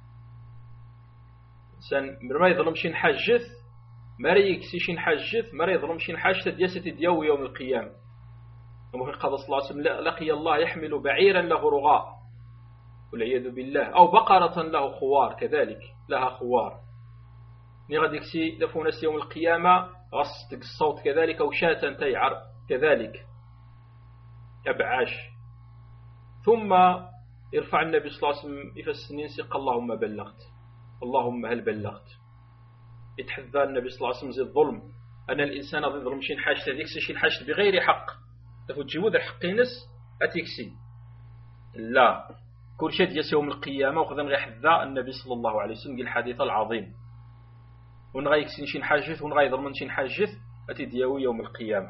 سن ما يظلمش نحجث ما يكسيش نحجث ما يظلمش نحاجت دياستي ديو يوم القيامة. ومن قال صلى الله عليه وسلم لقي الله يحمل بعيرا له رغاء والعياذ بالله أو بقرة له خوار كذلك لها خوار غادي يكسي لفونس يوم القيامة غصتك الصوت كذلك أو شاة تيعر كذلك أبعاش. ثم يرفع النبي صلى الله عليه وسلم يفسنين سيق اللهم بلغت اللهم هل بلغت. يتحذى النبي صلى الله عليه وسلم زي الظلم أن الإنسان يظلم شين حاجة ديكسي شين حاجة بغير حق تفوت جيود الحقينس أتيكسي لا كل شيء ديال يوم القيامة وخذ غير حذى النبي صلى الله عليه وسلم الحديث العظيم ونغا يكسي شين حاجة ونغا يظلم شين حاجة أتي دياوي يوم القيامة.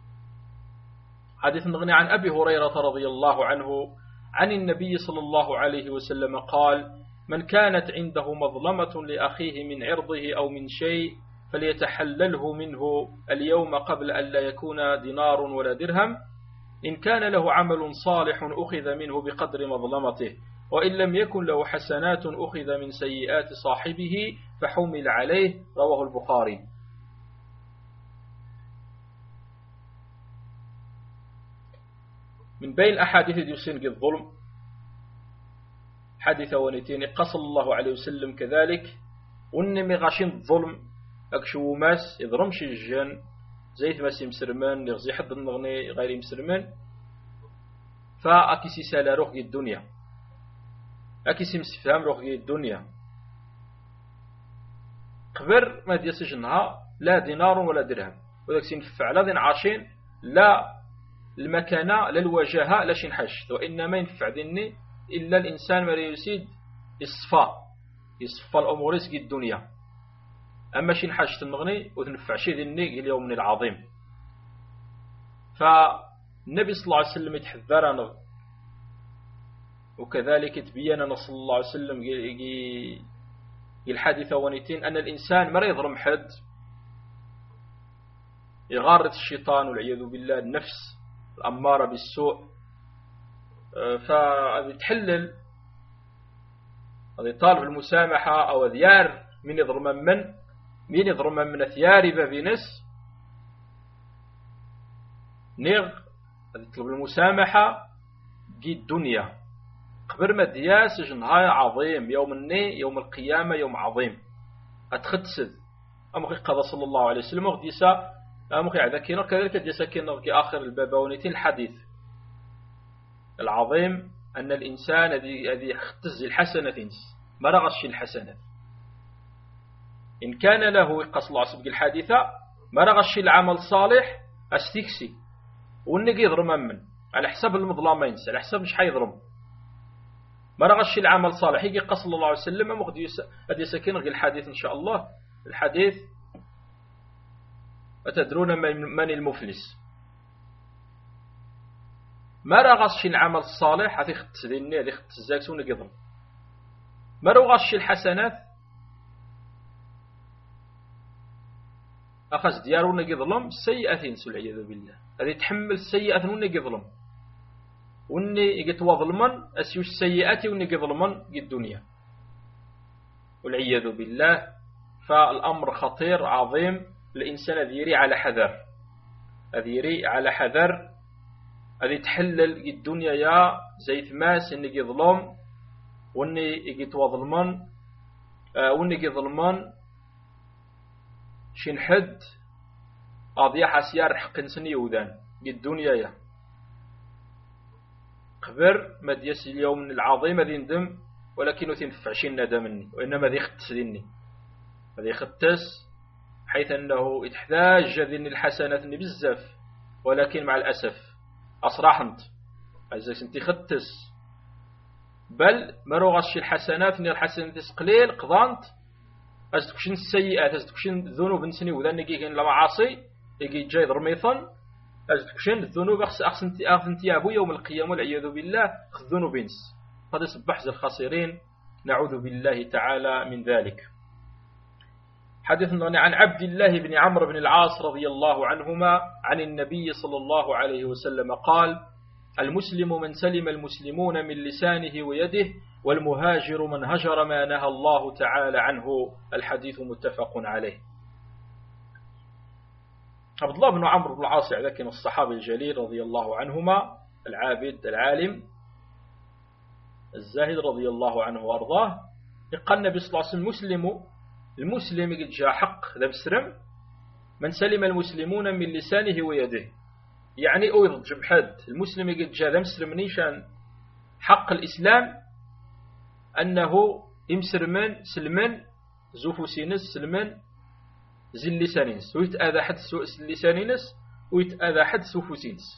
حديث نغني عن أبي هريرة رضي الله عنه عن النبي صلى الله عليه وسلم قال من كانت عنده مظلمة لأخيه من عرضه أو من شيء فليتحلله منه اليوم قبل أن لا يكون دينار ولا درهم إن كان له عمل صالح أخذ منه بقدر مظلمته وإن لم يكن له حسنات أخذ من سيئات صاحبه فحمل عليه. رواه البخاري. من بين أحاديث يسنق الظلم حديث ونتين قصل الله عليه وسلم كذلك ونمي غاشين الظلم أكشو ماس يضرمش الجن زيت ماس يمسرمان يغزي حد النغني غير يمسرمان فأكيسي سالا رخي الدنيا أكيسي مسفهم رخي الدنيا قبر ما دي سجنها لا دينار ولا درهم وذاك سينفع لا دين عاشين لا المكانة لا الوجهة لا شين حشت وإنما ينفع ذني إلا الإنسان ما يريد يصفى الأمور يسقي الدنيا أما شين حاجة النغني وتنفع شي ذني اليوم من العظيم. النبي صلى الله عليه وسلم يتحذرنا، وكذلك تبين صلى الله عليه وسلم الحادثة ونيتين أن الإنسان ما يظلم حد، يغارة الشيطان والعياذ بالله، النفس الأمارة بالسوء، فيتحلل هذا يطالب المسامحة أو ذيار من يظلم من ثياري بابنس نيغ يطلب المسامحة جي الدنيا قبل ما دياس جنهاي عظيم يوم القيامة يوم عظيم أتخدسد أمخي قضى صلى الله عليه وسلم وغديسا أمخي عذاكينا كذلك ديسا كينا في آخر البابونيتين الحديث العظيم أن الإنسان الذي يختز الحسنة ما رغش الحسنة إن كان له يقص الله سبق الحادثة ما رغش العمل صالح أستيكسي ونقي يظلم من على حساب المظلمين على حساب مش حيظلم ما رغش العمل صالح يجي قص الله عليه وسلم أدي سكين غير الحديث إن شاء الله الحديث أتدرون من المفلس ما رغش العمل الصالح هذه ختزيني هذه ختزاكسون يظلم ما رغش الحسنات أخذ ديارون يظلم السيئة والعياذ بالله هذه تحمل السيئة ونقي ظلم وني يقتوى ظلما أسيو السيئات ونقي ظلما الدنيا والعياذ بالله. فالأمر خطير عظيم، الإنسان الذي يري على حذر الذي تحلل الدنيا يا زي ثماس إنك ظلم وني يقتوى ظلما ونقي ظلما شين حد أضيع حسيار حق نسني وذان الدنيا يا خبر ما ديس اليوم العظيم ذي ندم ولكنه تنفعشين ندمني وإنما ذي ختسني هذه ختس حيث أنه يتحتاج ذي الحسنات بزاف ولكن مع الأسف أصراحنت عزيز انت ختس بل مروغش الحسنات نير الحسنات قليل قضانت أزدكشن السيئات أزدكشن الذنوب نسني وذا نجي كان لمعاصي يجي جاي ضرميثا أزدكشن الذنوب أخسنت يا أبو يوم القيامة والعياذ بالله الذنوب انس قد يصبح الخاسرين نعوذ بالله تعالى من ذلك. حدثنا عن عبد الله بن عمرو بن العاص رضي الله عنهما عن النبي صلى الله عليه وسلم قال: المسلم من سلم المسلمون من لسانه ويده والمهاجر من هجر ما نهى الله تعالى عنه. الحديث متفق عليه. عبد الله بن عمرو بن العاص لكن الصحابي الجليل رضي الله عنهما العابد العالم الزاهد رضي الله عنه وأرضاه يقال النبي صلى الله عليه وسلم المسلم قد جاء حق ذا بسرم من سلم المسلمون من لسانه ويده، يعني أيضا جبحد المسلم قد جاء ذا مسرم نيشان حق الإسلام أنه يمسرمن سلمن زوفو سينس سلمن زي اللسانينس ويتأذى حد سوء اللسانينس ويتأذى حد سوفو سينس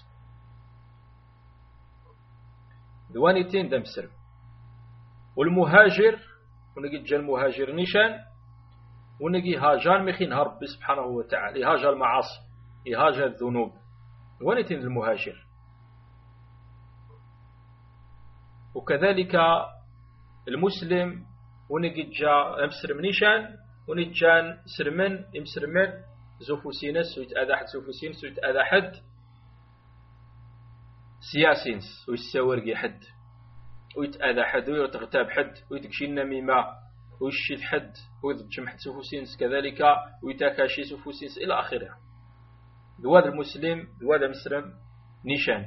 دوانيتين ذا مسرم. والمهاجر ونقي جاء المهاجر نيشان ونقي هاجر مخين هرب سبحانه وتعالى يهاجر المعاصي يهاجر الذنوب دوانيتين المهاجر. وكذلك المسلم ونقي جاء مسرم نيشان ونجان سرمن يمسرمن زوفو سينس ويتأذى حد زوفو سينس ويتأذى حد سياسينس ويستورقي حد ويتأذى حد ويتغتاب حد ويتكشي النميمة ويشيد حد ويتجمع حد زوفو سينس كذلك ويتاكاشي زوفو سينس إلى آخره. ذواد المسلم ذواد مسرم نيشان.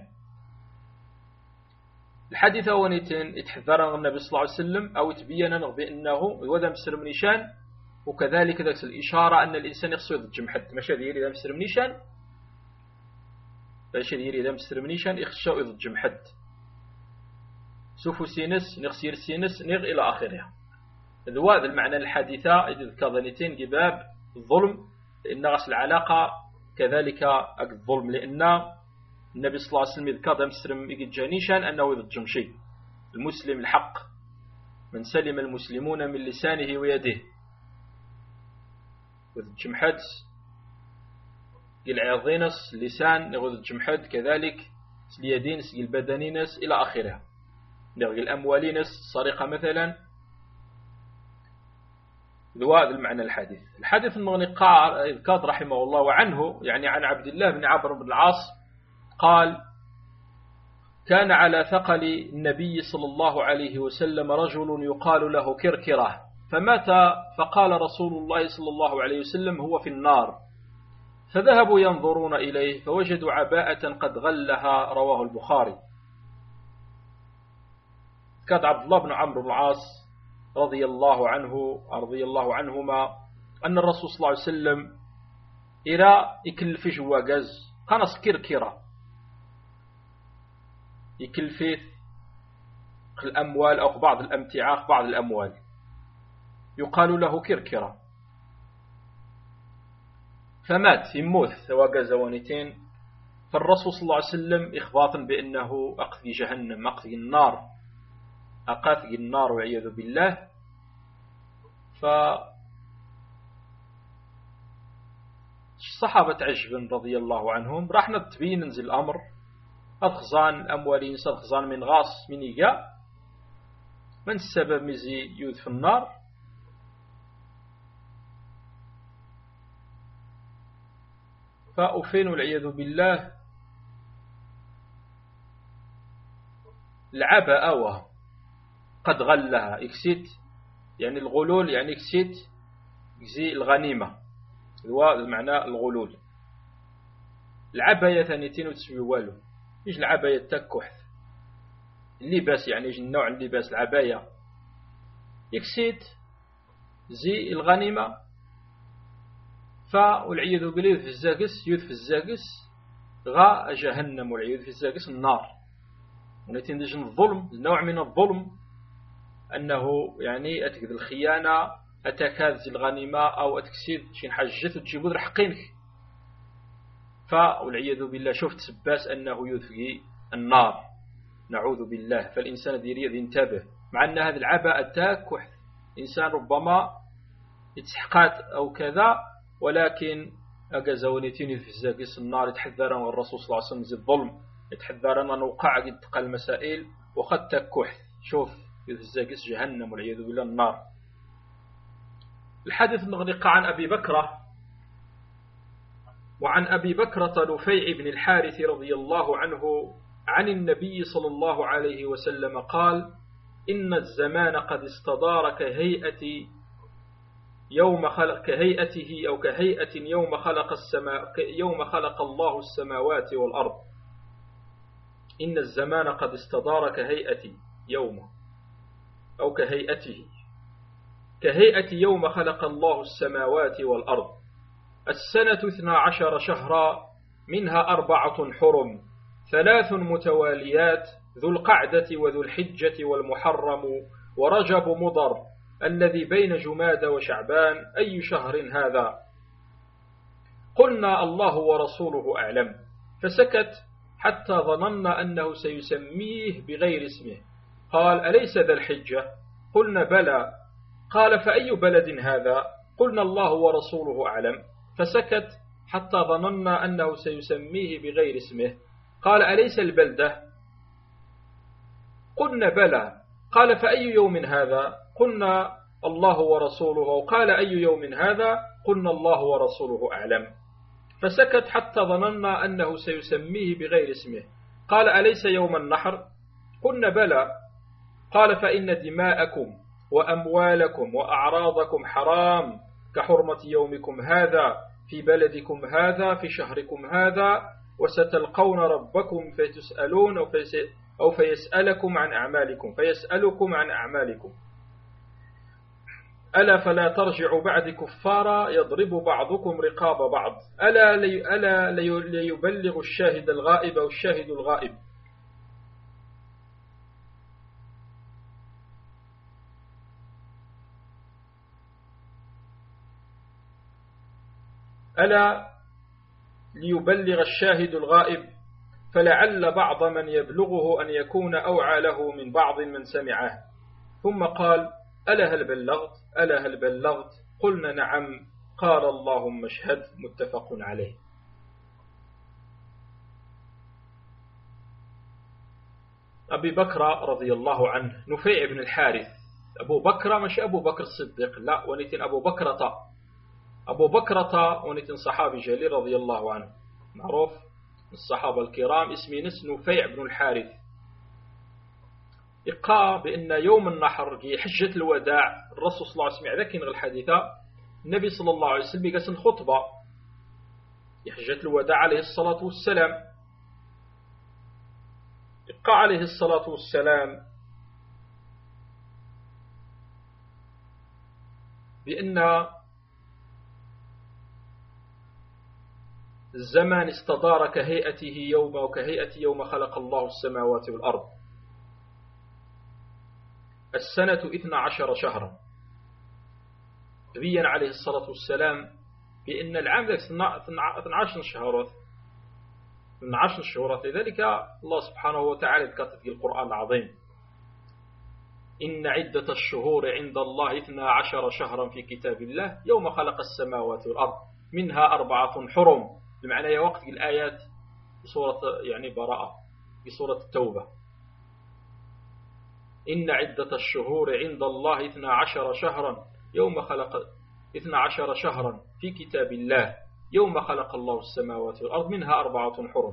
الحديث ونيتين يتحذر النبي صلى الله عليه وسلم أو يتبين بأنه ذواد مسرم نيشان. وكذلك ذلك الإشارة أن الإنسان يقصد الجمع حد ماشي يريد إذا مسر منيشان ماشي يريد إذا مسر منيشان يخشى إذا الجمع حد سوفو سينس نغسير سينس نغ إلى آخرها. هذا المعنى الحادثة إذ كظنيتين جباب الظلم لأن غسل العلاقة كذلك الظلم لأن النبي صلى الله عليه وسلم يذكر ذا مسر جانيشان أنه إذا الجمع شيء المسلم الحق من سلم المسلمون من لسانه ويده وذ جمحد العظينس لسان نغذ جمحد كذلك اليدين البدني ناس إلى آخرها. الأموال ناس السرقة مثلا. هذا المعنى الحديث. الحديث المغنقاع ذكر رحمه الله وعنه، يعني عن عبد الله بن عمرو بن العاص قال: كان على ثقل النبي صلى الله عليه وسلم رجل يقال له كركرة، فمات، فقال رسول الله صلى الله عليه وسلم: هو في النار. فذهبوا ينظرون إليه فوجدوا عباءة قد غلها. رواه البخاري. كان عبد الله بن عمرو بن العاص رضي الله عنهما أن الرسول صلى الله عليه وسلم إلى يكلف جواجز قنص كركرة، يكلفه الأموال أو بعض الأمتعة، بعض الأموال، يقال له كركرة، فمات، يموت ثواجا زوانتين. فالرسول صلى الله عليه وسلم إخباطا بأنه أقذي جهنم، أقذي النار، أقاثي النار والعياذ بالله. فالصحابة عجبا رضي الله عنهم، راح نتبين ننزل الأمر هاد خزان الأموالين صاد خزان من غاص من إيجا من السبب مزي يود في النار. فأفين والعياذ بالله العباء أوه قد غلها إكسيت، يعني الغلول، يعني إكسيت زي الغنيمة، هو المعنى الغلول. العباية ثانيتين وتسوي والو، يجي العباية تكحث اللباس، يعني يجي النوع اللباس العباية يكسيت زي الغنيمة. والعياذ بالله في الزاقس، يوث في الزاقس غا جهنم والعياذ في الزاقس النار. ونتين ديجن الظلم، نوع من الظلم، أنه يعني أتكذ الخيانة، أتكاذ الغنيمة أو أتكسيد شي حاجة وتجيبود رحقينك. والعياذ بالله شفت سباس أنه يذفي النار، نعوذ بالله. فالإنسان ديري ينتبه، مع أن هذا العباء تاكح إنسان ربما يتسحقات أو كذا، ولكن أجازونيتين في الزاقس النار. يتحذرون الرسول صلى الله عليه وسلم زي الظلم، يتحذرون أن وقع قد تقى المسائل وقد تكح. شوف في الزاقس جهنم والعياذ بالله النار. الحديث المغنق عن أبي بكرة، وعن أبي بكرة نفيع بن الحارث رضي الله عنه عن النبي صلى الله عليه وسلم قال: إن الزمان قد استدار كهيئته أو كهيئة يوم خلق الله السماوات والأرض. إن الزمان قد استدار كهيئة يوم أو كهيئته يوم خلق الله السماوات والأرض. السنة 12 شهرا، منها 4 حرم، 3 متواليات، ذو القعدة وذو الحجة والمحرم ورجب مضر، الذي بين جماد وشعبان، أي شهر هذا؟ قلنا: الله ورسوله أعلم. فسكت حتى ظننا أنه سيسميه بغير اسمه. قال: أليس ذا الحجة؟ قلنا: بلى. قال: فأي بلد هذا؟ قلنا: الله ورسوله أعلم. فسكت حتى ظننا أنه سيسميه بغير اسمه. قال: أليس البلدة؟ قلنا: بلى. قال: فأي يوم هذا؟ قلنا: الله ورسوله. قال: أي يوم هذا؟ قلنا: الله ورسوله أعلم. فسكت حتى ظننا أنه سيسميه بغير اسمه. قال: أليس يوم النحر؟ قلنا: بلى. قال: فإن دماءكم وأموالكم وأعراضكم حرام كحرمة يومكم هذا في بلدكم هذا في شهركم هذا، وستلقون ربكم فتسألون أو فيسألكم عن أعمالكم. ألا فلا ترجعوا بعد كفارا يضرب بعضكم رقاب بعض. ألا ليبلغ الشاهد الغائب أو الشاهد الغائب. ألا ليبلغ الشاهد الغائب، فلعل بعض من يبلغه أن يكون أوعى له من بعض من سمعه. ثم قال: ألا هل بلغت؟ قلنا: نعم. قال: اللهم اشهد. متفق عليه. أبي بكر رضي الله عنه نفيع بن الحارث. أبو بكر مش أبو بكر الصديق، لا، ونتن أبو بكرة. أبو بكرة ونتن صحابي جليل رضي الله عنه، معروف الصحابة الكرام، اسمي نس نفيع بن الحارث. يقع بأن يوم النحر في حجة الوداع الرسول صلى الله عليه وسلم ذكر الحديثة، النبي صلى الله عليه وسلم قسم خطبة في حجة الوداع عليه الصلاة والسلام. يقع عليه الصلاة والسلام بأن الزمان استدار كهيئته يوم وكهيئة يوم خلق الله السماوات والأرض. السنة 12 شهرا. بين عليه الصلاة والسلام بأن العام 12 شهرات. لذلك الله سبحانه وتعالى ذكر في القرآن العظيم: إن عدة الشهور عند الله 12 شهرا في كتاب الله يوم خلق السماوات والأرض منها 4 حرم. بمعنى وقت الآيات بسورة يعني براءة بسورة التوبة: إن عدة الشهور عند الله 12 شهرا يوم خلق 12 شهرا في كتاب الله يوم خلق الله السماوات والأرض منها 4 حرم.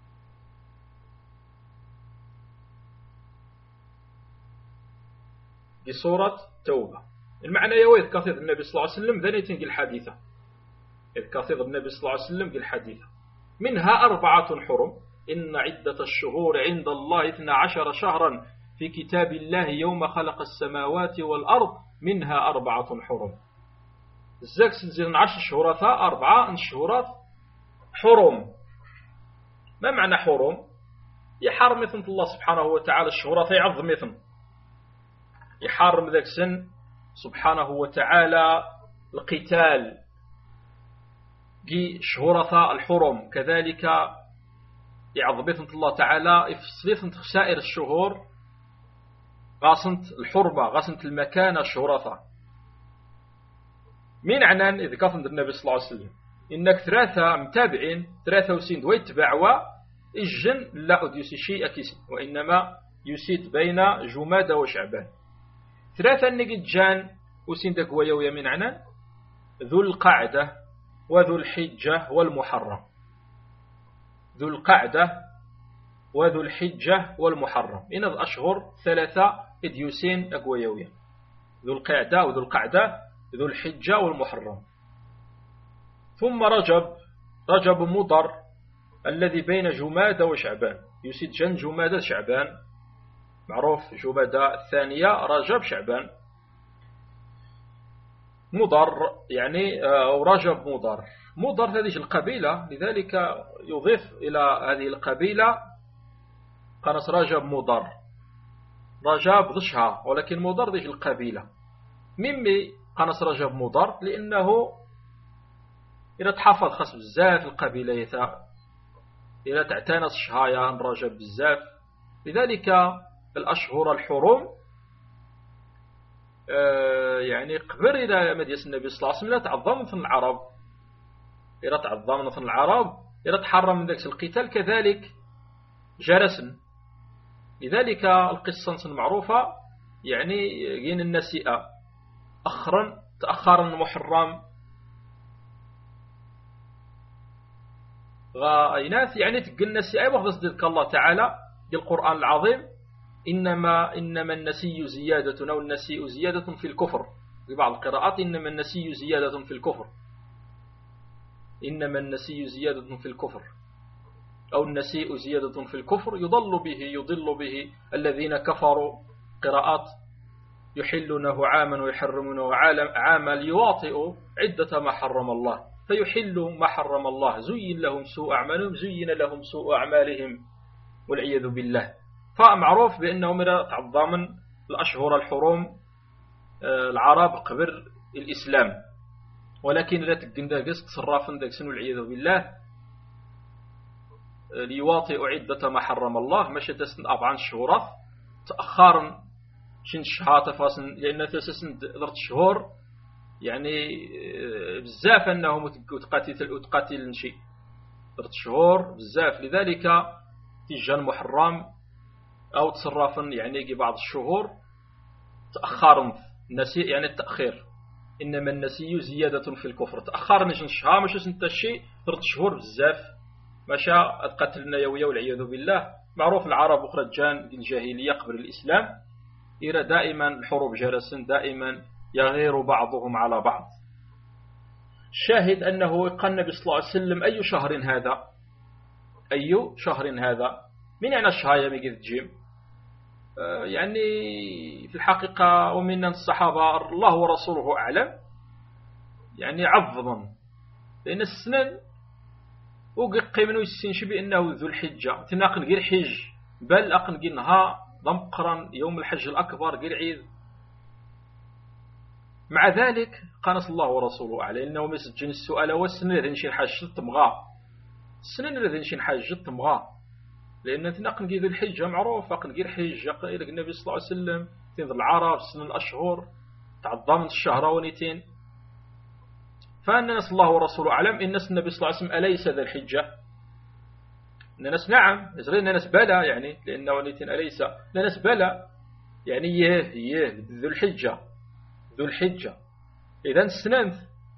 بسورة التوبة. المعنى يويد كثير النبي صلى الله عليه وسلم ذني تنقل الحديثة، إذ كثير النبي صلى الله عليه وسلم قال الحديثة منها 4 حرم. إن عدة الشهور عند الله 12 شهرا في كتاب الله يوم خلق السماوات والأرض منها 4 حرم. الزاك سنزيل 10 شهورات 4 شهورات حرم. ما معنى حرم؟ يحرم مثل الله سبحانه وتعالى الشهورات يعظم مثل يحرم ذاك سن سبحانه وتعالى القتال بشهورة الحرم. كذلك يعظبت الله تعالى يفصلت خسائر الشهور غاصنت الحرمة غاصنت المكانة الشهورة. من عنان إذا كفند النبي صلى الله عليه وسلم إنك 3 متابعين 3 وسند ويتبعوا الجن لا أديسي شيء أكيس، وإنما يسيد بين جمادى وشعبان. 3 نجد جان وسندك ويويا من عنان ذو القعدة وذو الحجة والمحرم. ذو القعدة وذو الحجة والمحرم إن الأشهر 3 إديوسين أقويويا: ذو القعدة وذو القعدة ذو الحجة والمحرم. ثم رجب مضر الذي بين جمادى وشعبان. يسيد جن جمادى شعبان، معروف جمادى الثانية رجب شعبان. مضر يعني ورجب مضر هذه القبيلة، لذلك يضيف إلى هذه القبيلة قنص رجب مضر. رجب ضشها ولكن مضر ذي القبيلة. ممي قنص رجب مضر لأنه إذا تحفظ خاص بزاف القبيلة إذا تعتنص شهايا رجب بزاف. لذلك الأشهر الحرم يعني قبل إلى مدينة النبي صلى الله عليه وسلم لا تعظم مثل العرب. إذا تعظم مثل العرب إذا تحرم من ذلك القتال كذلك جرسن. لذلك القصة المعروفة يعني ين النسيئة تأخرا محرم غايناث يعني تقل النسيئة وقت صدق الله تعالى بالقرآن العظيم: إنما النسي زيادة أو النسيء زيادة في الكفر. في بعض القراءات إنما النسي زيادة في الكفر، إنما النسي زيادة في الكفر أو النسيء زيادة في الكفر يضل به الذين كفروا. قراءات يحلونه عاما ويحرمونه عاما ليواطئوا عدة ما حرم الله فيحلوا ما حرم الله. زين لهم سوء أعمالهم والعياذ بالله. فمعروف بأنهم تعظم الأشهر الحرم العرب قبل الإسلام، ولكن لا تقندقس تصرفا داكسن والعياذ بالله ليواطئ عدة ما حرم الله. ماشي تسن 4 شهورات تأخرا شن شهات فاسن لأن تسن درت شهور يعني بزاف أنهم تقاتل شيء درت شهور بزاف. لذلك تيجان محرم أو تصرفا يعني بعض الشهور تأخر النسي يعني التأخير، إنما النسي زيادة في الكفر. تأخر مش نشها مش انت الشيء 3 شهور بزاف ماشا قتلنا يويا والعياذ بالله. معروف العرب أخرى جان الجاهلية قبل الإسلام إلى دائما الحروب جرسا، دائما يغير بعضهم على بعض. الشاهد أنه قال النبي صلى الله عليه وسلم أي شهر هذا، أي شهر هذا، من يعني الشهاية ميقذ جيم يعني في الحقيقة ومن الصحابة الله ورسوله أعلم يعني عظما، لأن السنن وقي منه السنش بأنه ذو الحجة تناقن غير حج بل أقن قنها ضمقرا يوم الحج الأكبر غير عيد. مع ذلك قانص الله ورسوله أعلم إنه مسجن السؤال والسنن الذي نشين حاجة تمغى، السنن الذي نشين حاجة تمغى، لأن تناقن ذو الحجة معروف أقن غير حج إلى النبي صلى الله عليه وسلم تنظر العرب سنن الأشهر تعظم الشهر ونيتين. فأن نسأل الله ورسوله أعلم إن النبي صلى الله عليه وسلم أليس ذا الحجة؟ الناس نعم نزغي الناس بلا يعني لأنه ونيتين أليس الناس بلا يعني يه ذو الحجة ذو الحجة إذن السننت.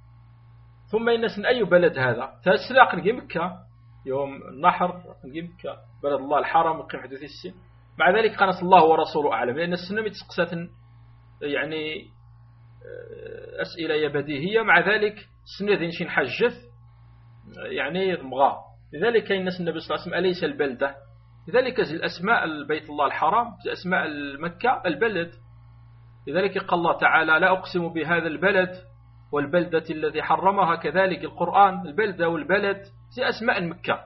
ثم إن سن أي بلد هذا تسلاق نجي مكة يوم النحر نجي مكة بلد الله الحرام وقيم حدوث السن. مع ذلك قال الله ورسوله أعلم لأن السنة متسقسات يعني أسئلة بديهية. مع ذلك السنة ذي نشين حجث يعني مغا. لذلك الناس النبي صلى الله عليه وسلم أليس البلدة، لذلك زي الأسماء البيت الله الحرام زي أسماء المكة البلد. لذلك قال الله تعالى لا أقسم بهذا البلد والبلدة الذي حرمها، كذلك القرآن البلدة والبلد زي أسماء المكة،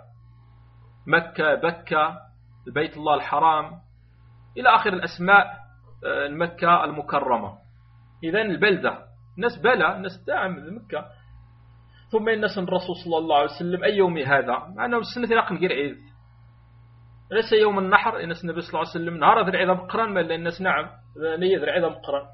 مكة بكة البيت الله الحرام إلى آخر الأسماء المكة المكرمة. إذن البلدة الناس بلا الناس داعم مكة. ثم الناس الرسول صلى الله عليه وسلم أي يوم هذا مع أنه السنة رقم غير عيد ليس يوم النحر. الناس النبي صلى الله عليه وسلم نهار ذي العيد مقرن مال الناس نعم نية ذي العيد مقرن.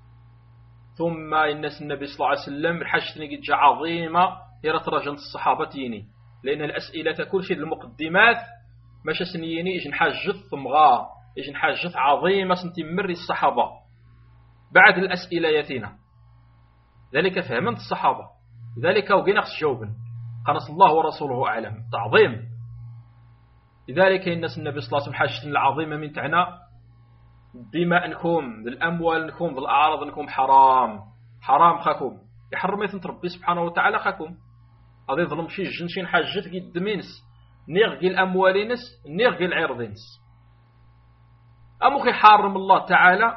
ثم الناس النبي صلى الله عليه وسلم حشتني قد جاء عظيمة هي رجل الصحابتيني، لأن الأسئلة كل شيء المقدمات ماشا سنيني إجن حاجث مغا إجن حاجث عظيمة سنتمر الصحابة بعد الأسئلة يتينا. ذلك فهمت الصحابة ذلك وقناخ جوبا قنص الله ورسوله أعلم تعظيم. لذلك الناس النبي صلى الله عليه وسلم حاجة العظيمة من تعنى دماءكم بالأموالكم بالأعراضكم حرام حرام خاكم يحرم يثنت ربي سبحانه وتعالى خاكم. هذا يظلم شي جنشين حاجة قد منس نيغقي الأموالينس نيغقي العرضينس. أمخي حارم الله تعالى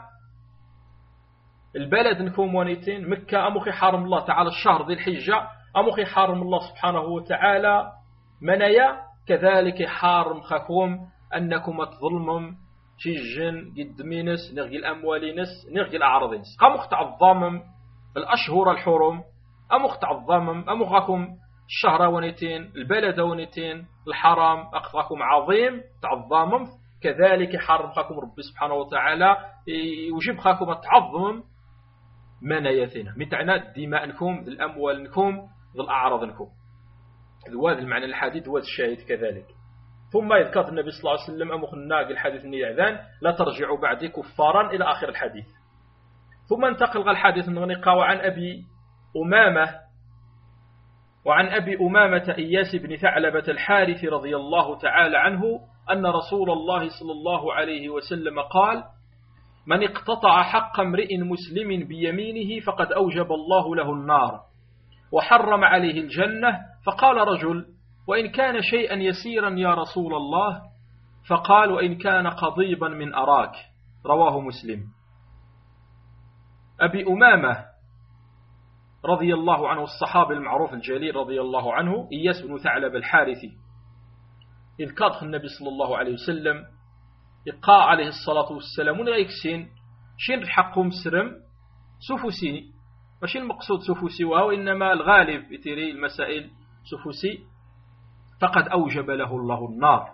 البلد نكون ونيتين مكة، أمخي حارم الله تعالى الشهر ذي الحجة، أمخي حارم الله سبحانه وتعالى منايا، كذلك حارم خاكم أنكم تظلمم شي جن قد مينس نغي الأموالينس نغي الأعراضينس. أمخ تعظمم الأشهر الحرم، أمخ تعظمم أمخاكم الشهر ونيتين البلد ونيتين الحرام أقفاكم عظيم تعظمم، كذلك حارم خاكم ربي سبحانه وتعالى يوجب خاكم تعظمم مناياثنا متعنا دماءكم ذي الأموالكم ذي الأعراضكم. هذا المعنى الحديث هو الشاهد كذلك. ثم يذكر النبي صلى الله عليه وسلم أمخنا الحديث النيعذان لا ترجعوا بعدي كفارا إلى آخر الحديث. ثم انتقل الحديث النغنقى وعن أبي أمامة إياس بن ثعلبة الحارث رضي الله تعالى عنه أن رسول الله صلى الله عليه وسلم قال من اقتطع حق امرئ مسلم بيمينه فقد أوجب الله له النار وحرم عليه الجنة. فقال رجل وإن كان شيئا يسيرا يا رسول الله؟ فقال وإن كان قضيبا من أراك. رواه مسلم. أبي أمامة رضي الله عنه الصحابي المعروف الجليل رضي الله عنه إياس بن ثعلب الحارثي إذ كادخ النبي صلى الله عليه وسلم يقع عليه الصلاة والسلام ونغيكسين شين الحق مسرم سفوسي ماشي المقصود سفوسي وإنما الغالب بتري المسائل سفوسي فقد أوجب له الله النار.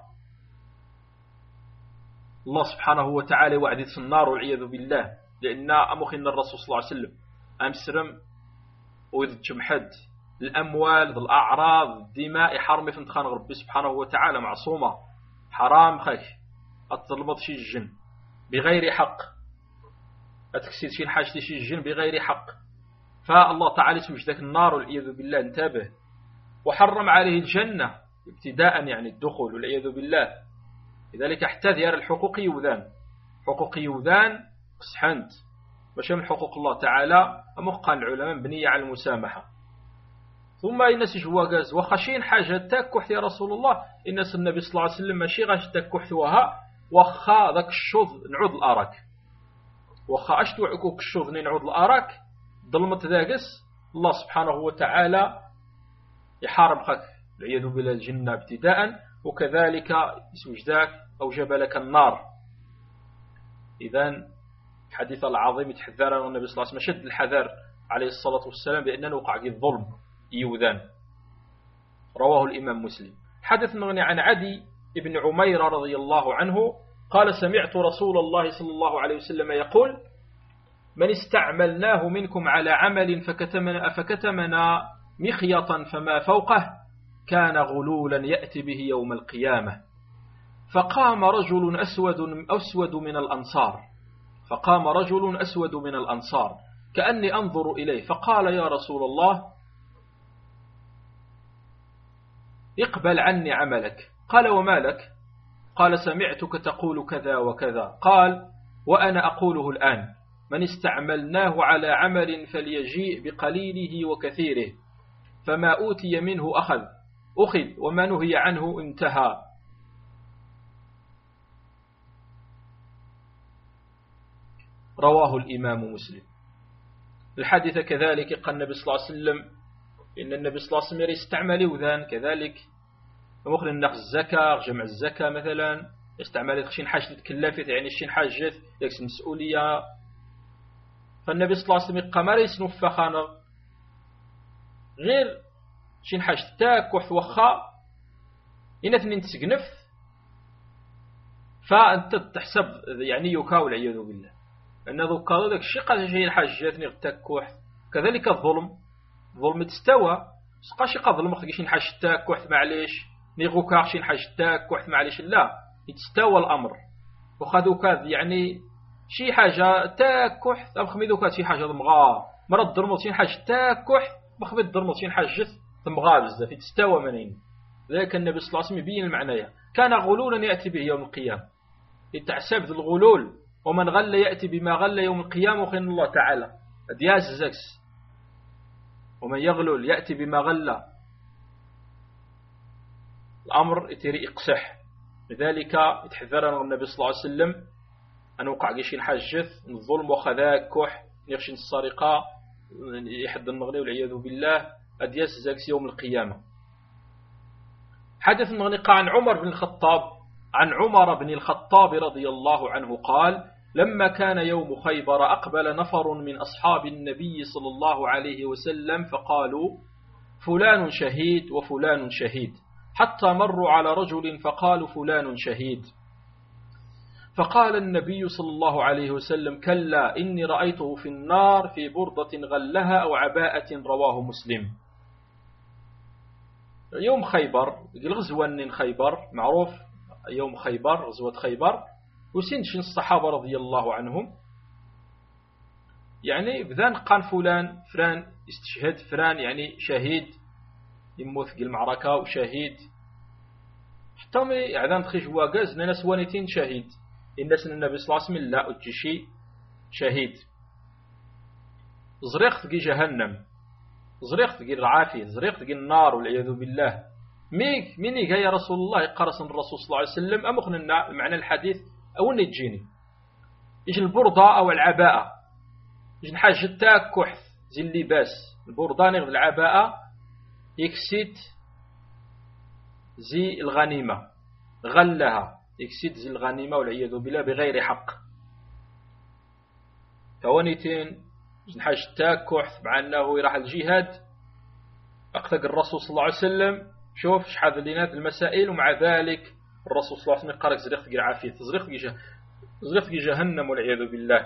الله سبحانه وتعالى وعدت النار والعياذ بالله، لأن أمخنا الرسول صلى الله عليه وسلم أمسرم ويذجم حد الأموال الأعراض الدماء حرم فنتخان ربي سبحانه وتعالى معصومة حرام خاك أتظلمت شي الجن بغير حق، أتكسيد شي حاجة شي الجن بغير حق، فالله تعالى يسوج ذاك النار والعياذ بالله انتبه، وحرم عليه الجنة ابتداء يعني الدخول والعياذ بالله. لذلك حتى ديال الحقوق يوذان، حقوق يوذان قصحنت باش من حقوق الله تعالى أمقان العلماء مبنية على المسامحة. ثم الناس جواكاز وخشين حاجة تاكحت يا رسول الله، الناس النبي صلى الله عليه وسلم ماشي غاش تاكحت وها وخا ذاك الشوض نعود الأراك، وخا أشتو عكوك الشوض نعود الأراك ظلمت ذاكس الله سبحانه وتعالى يحارب خاك العياذ بالله الجنة ابتداء، وكذلك يسوج ذاك أوجب لك النار. إذن الحديث العظيم يتحذر النبي صلى الله عليه وسلم شد الحذر عليه الصلاة والسلام بأنه وقع الظلم يوذان. رواه الإمام مسلم. حدث مغني عن عدي بن عمير رضي الله عنه قال سمعت رسول الله صلى الله عليه وسلم يقول من استعملناه منكم على عمل فكتمنا مخيطا فما فوقه كان غلولا يأتي به يوم القيامة. فقام رجل أسود من الأنصار، فقام رجل أسود من الأنصار كأني أنظر إليه فقال يا رسول الله اقبل عني عملك. قال وما لك؟ قال سمعتك تقول كذا وكذا. قال وأنا أقوله الآن من استعملناه على عمل فليجيء بقليله وكثيره فما أوتي منه أخذ وما نهي عنه انتهى. رواه الإمام مسلم. الحديث كذلك قال النبي صلى الله عليه وسلم إن النبي صلى الله عليه وسلم يستعمل وذان كذلك ممكن النقص الزكاة جمع الزكاة مثلا يستعمل شين حاجة تكلفت يعني شين حاجة يكس المسؤولية. فالنبي صلى الله عليه وسلم قمر يسنف خانر غير شين حاجة تاك وخا إن اثنين تسقنف فأنت تحسب يعني يكاو العياذ بالله أن ذوك ذاك الشيء قال شيء الحاجات تاكوح. كذلك الظلم تستوى سقاشي قظلم خديشين حاجة تاكوح معليش نيغوكا شين حاجة تاكوح معليش لا يتستوى الأمر وخذوك يعني شي حاجة تاكوح أبخمي ذوك شي حاجة ضمغا مرض ضرمت شين حاجة تاكوح بخمي ضرمت شين حاجة ضمغا بزاف يتستوى منين. ذلك النبي صلى الله عليه وسلم يبين المعنى كان غلولا يأتي به يوم القيامة يتعسب ذو الغلول ومن غل يأتي بما غل يوم القيامة وخين الله تعالى دياز زكس ومن يغلل يأتي بما غل الأمر يتري إقسح. لذلك يتحذرنا النبي صلى الله عليه وسلم أن وقع قيشين حاجث الظلم وخذاك كح يخشين السرقة يحد المغني والعياذ بالله أدياز زكس يوم القيامة. حدث مغنقة عن عمر بن الخطاب رضي الله عنه قال لما كان يوم خيبر أقبل نفر من أصحاب النبي صلى الله عليه وسلم فقالوا فلان شهيد وفلان شهيد حتى مروا على رجل فقالوا فلان شهيد. فقال النبي صلى الله عليه وسلم كلا إني رأيته في النار في بردة غلها أو عباءة. رواه مسلم. يوم خيبر الغزوة من خيبر معروف يوم خيبر غزوة خيبر وسنشن الصحابة رضي الله عنهم يعني بذان قال فلان استشهد فلان يعني شهيد يموت في المعركة وشهيد حتى يعني تخيش واقاز ناس وانيتين شهيد الناس النبي صلى الله عليه وسلم لا أتشي شهيد زريق تقي جهنم زريق تقي العافية زريق تقي النار والعياذ بالله ميني يا رسول الله قرص الرسول صلى الله عليه وسلم أمخنا معنى الحديث أو نجيني يجي البردة أو العباءة يجي حاجة تاكح زي اللباس البردة نغذ العباءة يكسيت زي الغنيمة غلها يكسيت زي الغنيمة والعياذ بالله بغير حق. فوانيتين يجي حاجة تاكح مع أنه يراح الجهاد أقتق الرسول صلى الله عليه وسلم شوف شحال لنا المسائل ومع ذلك الرسول صلى الله عليه وسلم قال زريق تقي العافية زريق تقي جهنم والعياذ بالله.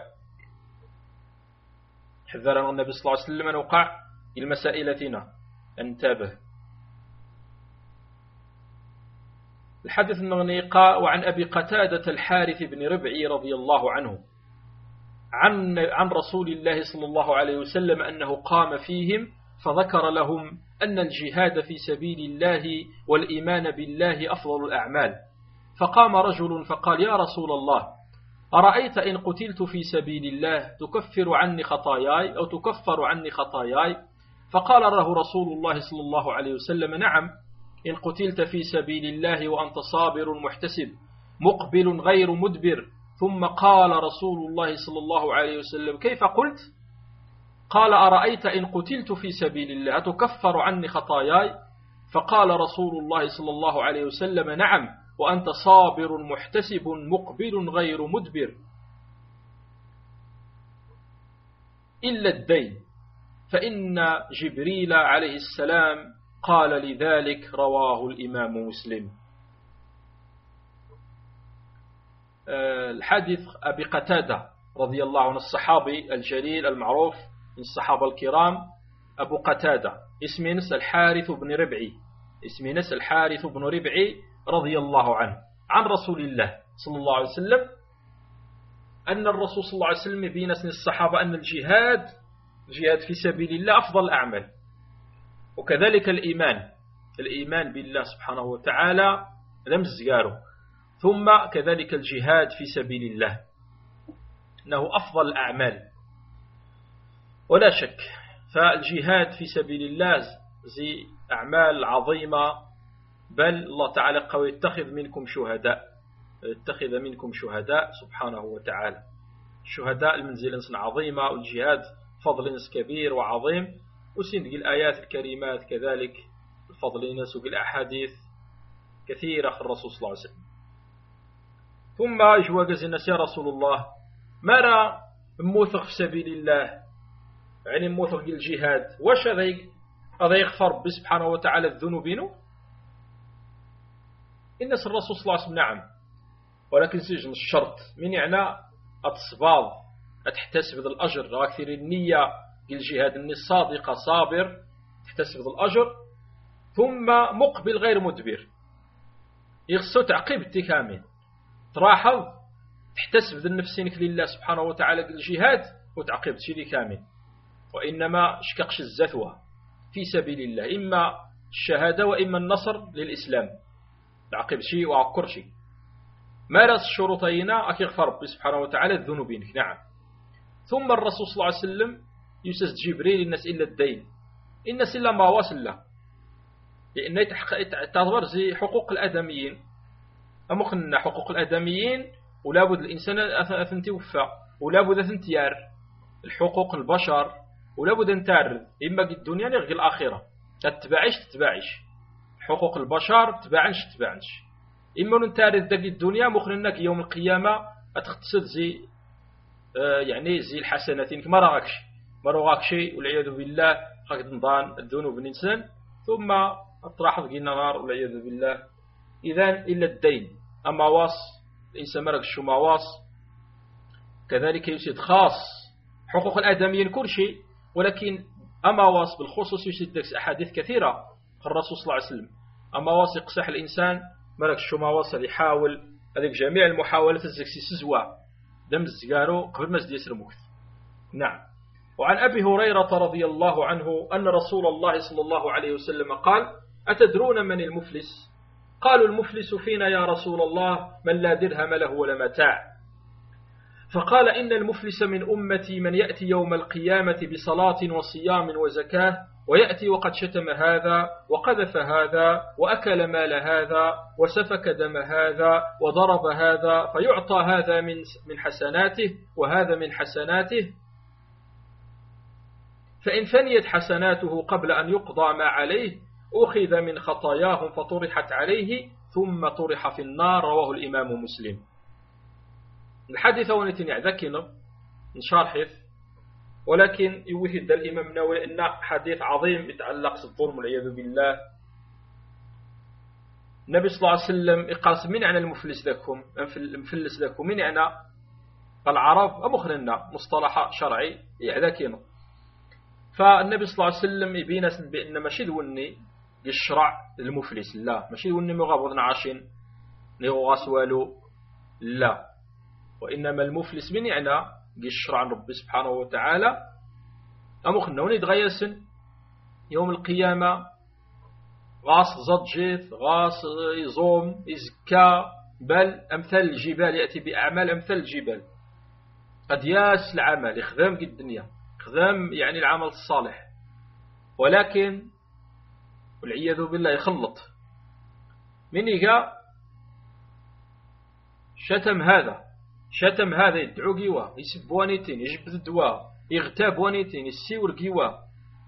حذرنا النبي صلى الله عليه وسلم أن وقع المسائلتنا انتبه. الحديث النغنيقة وعن أبي قتادة الحارث بن ربعي رضي الله عنه عن رسول الله صلى الله عليه وسلم أنه قام فيهم فذكر لهم أن الجهاد في سبيل الله والإيمان بالله أفضل الأعمال. فقام رجل فقال: يا رسول الله، أرأيت إن قتلت في سبيل الله تكفر عني خطاياي أو تكفر عني خطاياي؟ فقال له رسول الله صلى الله عليه وسلم: نعم، إن قتلت في سبيل الله وأنت صابر محتسب مقبل غير مدبر. ثم قال رسول الله صلى الله عليه وسلم: كيف قلت؟ قال: أرأيت إن قتلت في سبيل الله أتكفر عني خطاياي؟ فقال رسول الله صلى الله عليه وسلم: نعم، وأنت صابر محتسب مقبل غير مدبر إلا الدين، فإن جبريل عليه السلام قال لذلك. رواه الإمام مسلم. الحديث أبي قتادة رضي الله عنه الصحابي الجليل المعروف من الصحابة الكرام أبو قتادة، اسمه نس الحارث بن ربعي، اسمه نس الحارث بن ربعي رضي الله عنه، عن رسول الله صلى الله عليه وسلم أن الرسول صلى الله عليه وسلم يبين الصحابة أن الجهاد في سبيل الله أفضل الأعمال، وكذلك الإيمان بالله سبحانه وتعالى لم زياره، ثم كذلك الجهاد في سبيل الله أنه أفضل الأعمال ولا شك. فالجهاد في سبيل الله زي أعمال عظيمة، بل الله تعالى قال: يتخذ منكم شهداء سبحانه وتعالى. الشهداء المنزلة عظيمة، والجهاد فضل كبير وعظيم، وسندق الآيات الكريمات كذلك الفضل نسوق الأحاديث كثيرة في الرسول صلى الله عليه وسلم. ثم جواز الناس: يا رسول الله، ما رأى موثق في سبيل الله، يعني موثق الجهاد، واش هذا يغفر ربي سبحانه وتعالى الذنوبين؟ الناس الرسول صلى الله عليه وسلم: نعم، ولكن سجن الشرط من يعني أتصباض أتحتسب الأجر وأكثر النية الجهاد النية الصادقة صابر تحتسب الأجر، ثم مقبل غير مدبر، يغسو تعقيب التكامل، تراحظ تحتسب نفسينك لله سبحانه وتعالى الجهاد وتعقيب شيء كامل، وإنما شكقش الزثوة في سبيل الله، إما الشهادة وإما النصر للإسلام، تعقيب شيء وعكر شيء. مارس الشروطين أكيغفر ربي سبحانه وتعالى الذنوبين. نعم. ثم الرسول صلى الله عليه وسلم يسس جبريل: الناس إلا الدين، الناس إلا ما واصل له، لأنه تعتبر زي حقوق الآدميين، أمخنا حقوق الآدميين ولا بد الإنسان أثن توفى، ولا بد أثن تيار الحقوق البشر، ولا بد أن تعرض إما الدنيا نغي الآخرة، تتبعش حقوق البشر تتبعنش إما نتعرض داك الدنيا مخرنك يوم القيامة أتختصد زي يعني زي الحسناتين ما راك شيء والعياذ بالله، خاك نضان الذنوب الإنسان ثم أطرح في النار والعياذ بالله. إذن إلا الدين، أما واص الإنسان مرق شو ما واص، كذلك يسيد خاص حقوق الآدميين كل شيء، ولكن أما واص بالخصوص يسيد دكس أحاديث كثيرة الرسول صلى الله عليه وسلم، أما واص يقصح الإنسان مرق شو ما واص يحاول هذيك جميع المحاولات الزكسي سزوى دم الزجارو قبل ما يسر مكث. نعم. وعن أبي هريرة رضي الله عنه أن رسول الله صلى الله عليه وسلم قال: أتدرون من المفلس؟ قالوا: المفلس فينا يا رسول الله من لا درهم له ولا متاع. فقال: إن المفلس من أمتي من يأتي يوم القيامة بصلاة وصيام وزكاة، ويأتي وقد شتم هذا وقذف هذا وأكل مال هذا وسفك دم هذا وضرب هذا، فيعطى هذا من حسناته وهذا من حسناته، فإن فنيت حسناته قبل أن يقضى ما عليه أخذ من خطاياهم فطرحت عليه ثم طرح في النار. رواه الإمام مسلم. الحديث ونتني عذكنا نشارحث، ولكن يوثد الإمام النووي أن حديث عظيم يتعلق بالظلم والعياذ بالله. النبي صلى الله عليه وسلم يقاس من يعني المفلس لكم المفلس لكم من يعني العرب أمخرنا مصطلح شرعي يعذكنا. فالنبي صلى الله عليه وسلم يبين بأن ماشي ذوني يشرع المفلس، لا ماشي ذوني مغابض عاشين نغاس والو لا، وإنما المفلس من يعنى يشرع عن ربي سبحانه وتعالى أمخنون يتغيسن يوم القيامة غاس زجيت غاس يزوم يزكى، بل أمثال الجبال يأتي بأعمال أمثال الجبال، قد ياس العمل يخدم قد الدنيا يخدم يعني العمل الصالح، ولكن والعياذ بالله يخلط من يقع شتم هذا يدعو قيوة يسب وانيتين يجبد الدواء يغتاب وانيتين يسيور قيوة،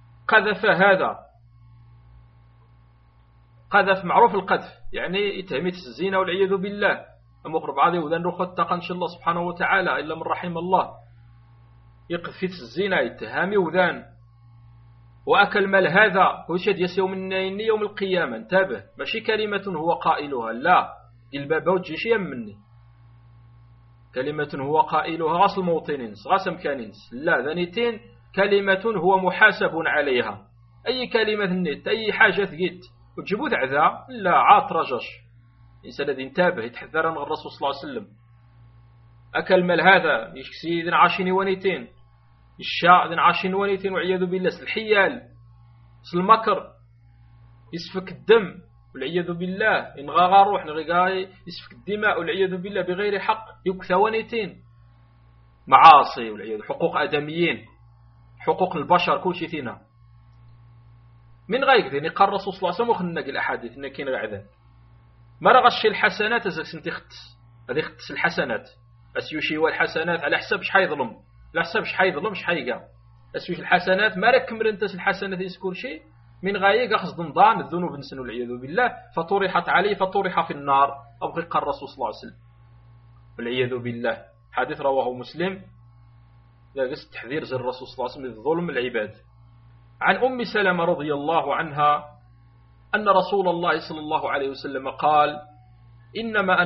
قذف معروف القذف يعني يتهمت الزينة والعياذ بالله، أمقرب عادي وذن رخد تقنش الله سبحانه وتعالى إلا من رحم الله، يقذف الزينة يتهامي وذان وأكل مال هذا وشد يسيوم النين يوم القيامة. انتبه، ماشي كلمة هو قائلها، لا الباب وجيش يمني كلمة هو قائلها غاس الموطنين غاس مكانين، لا ذنيتين كلمة هو محاسب عليها، أي كلمة نت أي حاجة ثقيت وتجيبوه عذا لا عاط رجش الإنسان الذي انتبه يتحذر من الرسول صلى الله عليه وسلم. أكل مال هذا يشكسي ذن عاشين ونيتين الشاء ذن عاشين ونيتين والعياذ بالله، الحيال المكر يسفك الدم والعياذ بالله، إن غا روح نغاي يسفك الدماء والعياذ بالله بغير حق، يكثى ونيتين معاصي والعياذ، حقوق آدميين حقوق البشر كل شيء فينا من غايك ذي قال الرسول صلى الله عليه وسلم وخلنا الأحاديث إن كاين غعذان ما رغش الحسنات أزاك سنتي خطس هذه خطس الحسنات أسيوشي والحسنات على حساب شحال يظلم، على حساب شحال يظلم شحال يقع أسيوش الحسنات ما راك مرنتس الحسنات يسكر شيء من غاية قصد ضمضان الذنوب نسن والعياذ بالله، فطرحت عليه فطرح في النار أو قال الرسول صلى الله عليه وسلم والعياذ بالله. حديث رواه مسلم لا قصد تحذير زي الرسول صلى الله عليه وسلم الظلم العباد. عن أم سلمة رضي الله عنها أن رسول الله صلى الله عليه وسلم قال إنما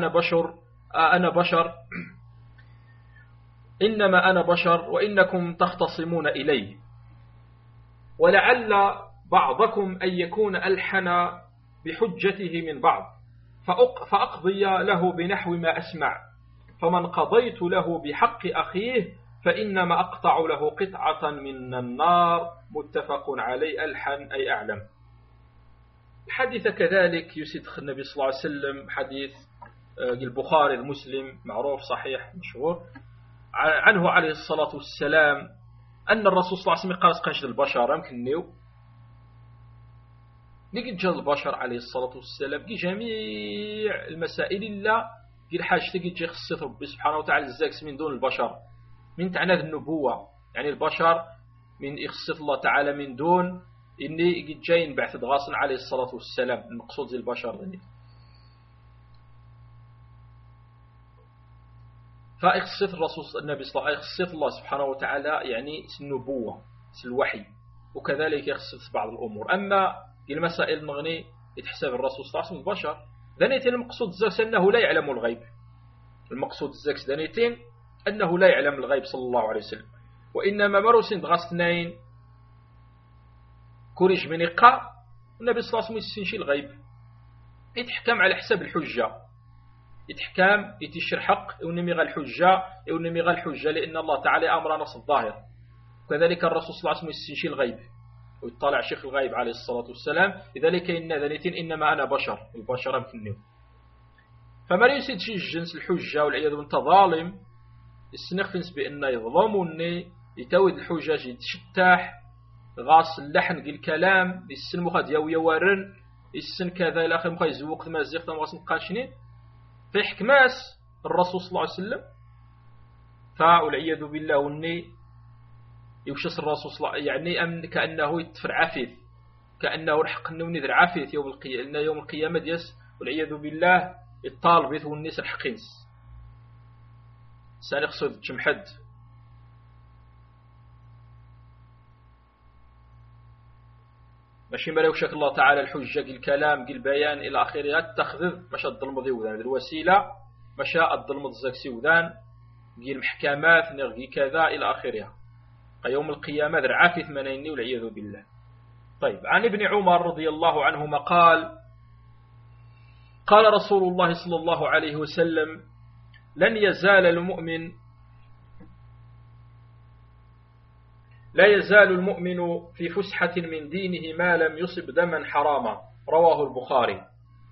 أنا بشر وإنكم تختصمون إلي، ولعل بعضكم أن يكون ألحن بحجته من بعض، فأقضي له بنحو ما أسمع، فمن قضيت له بحق أخيه فإنما أقطع له قطعة من النار. متفق عليه. ألحن أي أعلم. الحديث كذلك يسيد النبي صلى الله عليه وسلم حديث البخاري المسلم معروف صحيح مشهور عنه عليه الصلاة والسلام أن الرسول صلى الله عليه وسلم قال قنشد البشر يمكننيو نجد جاء البشر عليه الصلاة والسلام كي جميع المسائل إلا كي الحاجة تجي خصيت ربي سبحانه وتعالى الزاكس من دون البشر من تعنى النبوة، يعني البشر من إخصيت الله تعالى من دون إني قد جاين بعث غاصن عليه الصلاة والسلام. المقصود زي البشر ذني فإخصيت الرسول النبي صلى الله عليه وسلم إخصيت الله سبحانه وتعالى يعني النبوة الوحي، وكذلك يخصيت بعض الأمور. أما المسائل المغني يتحسب الرسول صلى الله عليه وسلم البشر ذنيتين. المقصود الزاكس أنه لا يعلم الغيب، المقصود الزاكس ذنيتين أنه لا يعلم الغيب صلى الله عليه وسلم، وإنما مروسين دغاستنين كوريج من إقاء النبي صلى الله عليه وسلم يستنشي الغيب، يتحكم على حساب الحجة، يتحكم يتشر حق ونمي غا الحجة ونمي غا الحجة لأن الله تعالى أمر نص الظاهر. وكذلك الرسول صلى الله عليه وسلم يستنشي الغيب ويطلع شيخ الغيب عليه الصلاة والسلام. لذلك إن ذنيتين إنما أنا بشر، البشر يمكنني. فما يسيد شي الجنس الحجة والعياذ بالله ظالم السنخفنس بأنه يظلمني يتويد الحجاج يتشتاح غاص اللحن الكلام السن مخاد يوارن السن كذا إلى آخر مخاد يزوق ما زيق ثم غاص مقاشنين في حكماس الرسول صلى الله عليه وسلم. فالعياذ بالله وني يوشس الرسول صلى الله عليه وسلم يعني أمن كأنه يتفر عفيف، كأنه رحق النوني ذر عفيف يوم القيامة ديس والعياذ بالله الطالب والناس الحقينس سنقصد جمحد. ماشي ملاوك شكل الله تعالى الحجة الكلام البيان إلى آخره التخذذ مشى الظلم ذيوذان الوسيلة مشى الظلم الزكسيوذان المحكمات نرغي كذا إلى آخرها. يوم القيامة ذر عافي ثمانيني والعياذ بالله. طيب عن ابن عمر رضي الله عنهما قال قال رسول الله صلى الله عليه وسلم: لن يزال المؤمن في فسحة من دينه ما لم يصب دما حراما. رواه البخاري.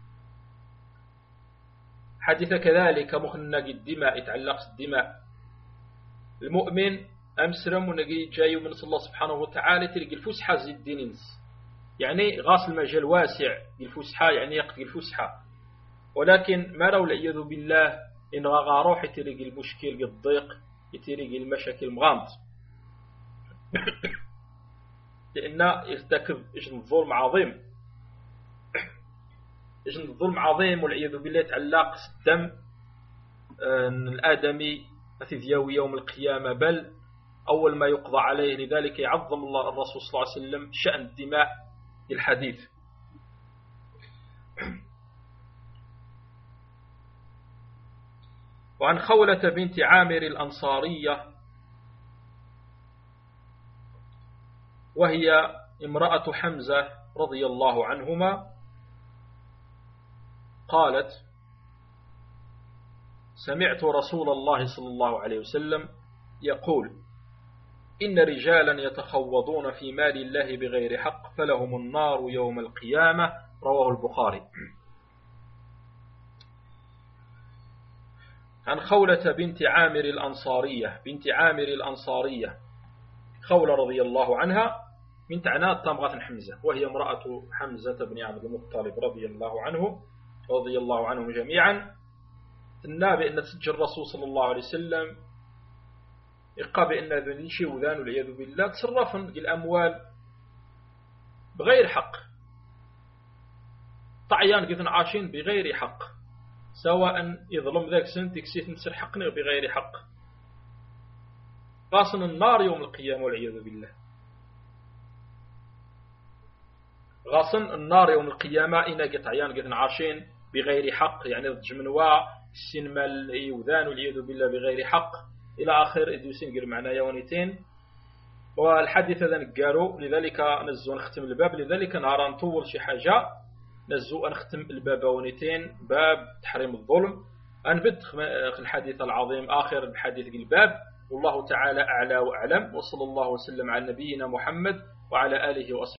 حديث كذلك مخنق الدماء، يتعلق الدماء. المؤمن أمسرم ونقي جاي من الله سبحانه وتعالى تلقي الفسحة زي الدينينس، يعني غاص المجال واسع الفسحة، يعني يقضي الفسحة. ولكن ما لو العياذ بالله إن غا روح يتلقي المشكل الضيق، يتلقي المشاكل مغامض لأن يرتكب الظلم عظيم، الظلم عظيم والعياذ بالله يتعلق الدم الآدمي أثيذيوي يوم القيامة، بل أول ما يقضى عليه. لذلك يعظم الله الرسول صلى الله عليه وسلم شأن الدماء الحديث. وعن خولة بنت عامر الأنصارية، وهي امرأة حمزة رضي الله عنهما، قالت: سمعت رسول الله صلى الله عليه وسلم يقول: إن رجالا يتخوضون في مال الله بغير حق فلهم النار يوم القيامة. رواه البخاري. عن خولة بنت عامر الأنصارية، خولة رضي الله عنها من تعنات طمغة حمزة، وهي امرأة حمزة بن عبد المطلب رضي الله عنهم جميعا. النبي أن تسجل الرسول صلى الله عليه وسلم يقى بأن ذني شيوذان والعياذ بالله تصرفا الأموال بغير حق، طعيان قثن عاشين بغير حق، سواء يظلم ذاك سنت يكسيت نسر حقنا بغير حق، غاصن النار يوم القيامة والعياذ بالله. غاصن النار يوم القيامة إنا قطعيان قثن عاشين بغير حق، يعني جمنوا السينما اليوذان والعياذ بالله بغير حق إلى آخر إدوسين قل معنا يوانيتين. والحديث هذا نقارو، لذلك نزو نختم الباب. لذلك نهار نطول شي حاجة نزو نختم الباب يوانيتين، باب تحريم الظلم. أنبت الحديث العظيم آخر الحديث الباب. والله تعالى أعلى وأعلم، وصلى الله وسلم على نبينا محمد وعلى آله وأصحابه.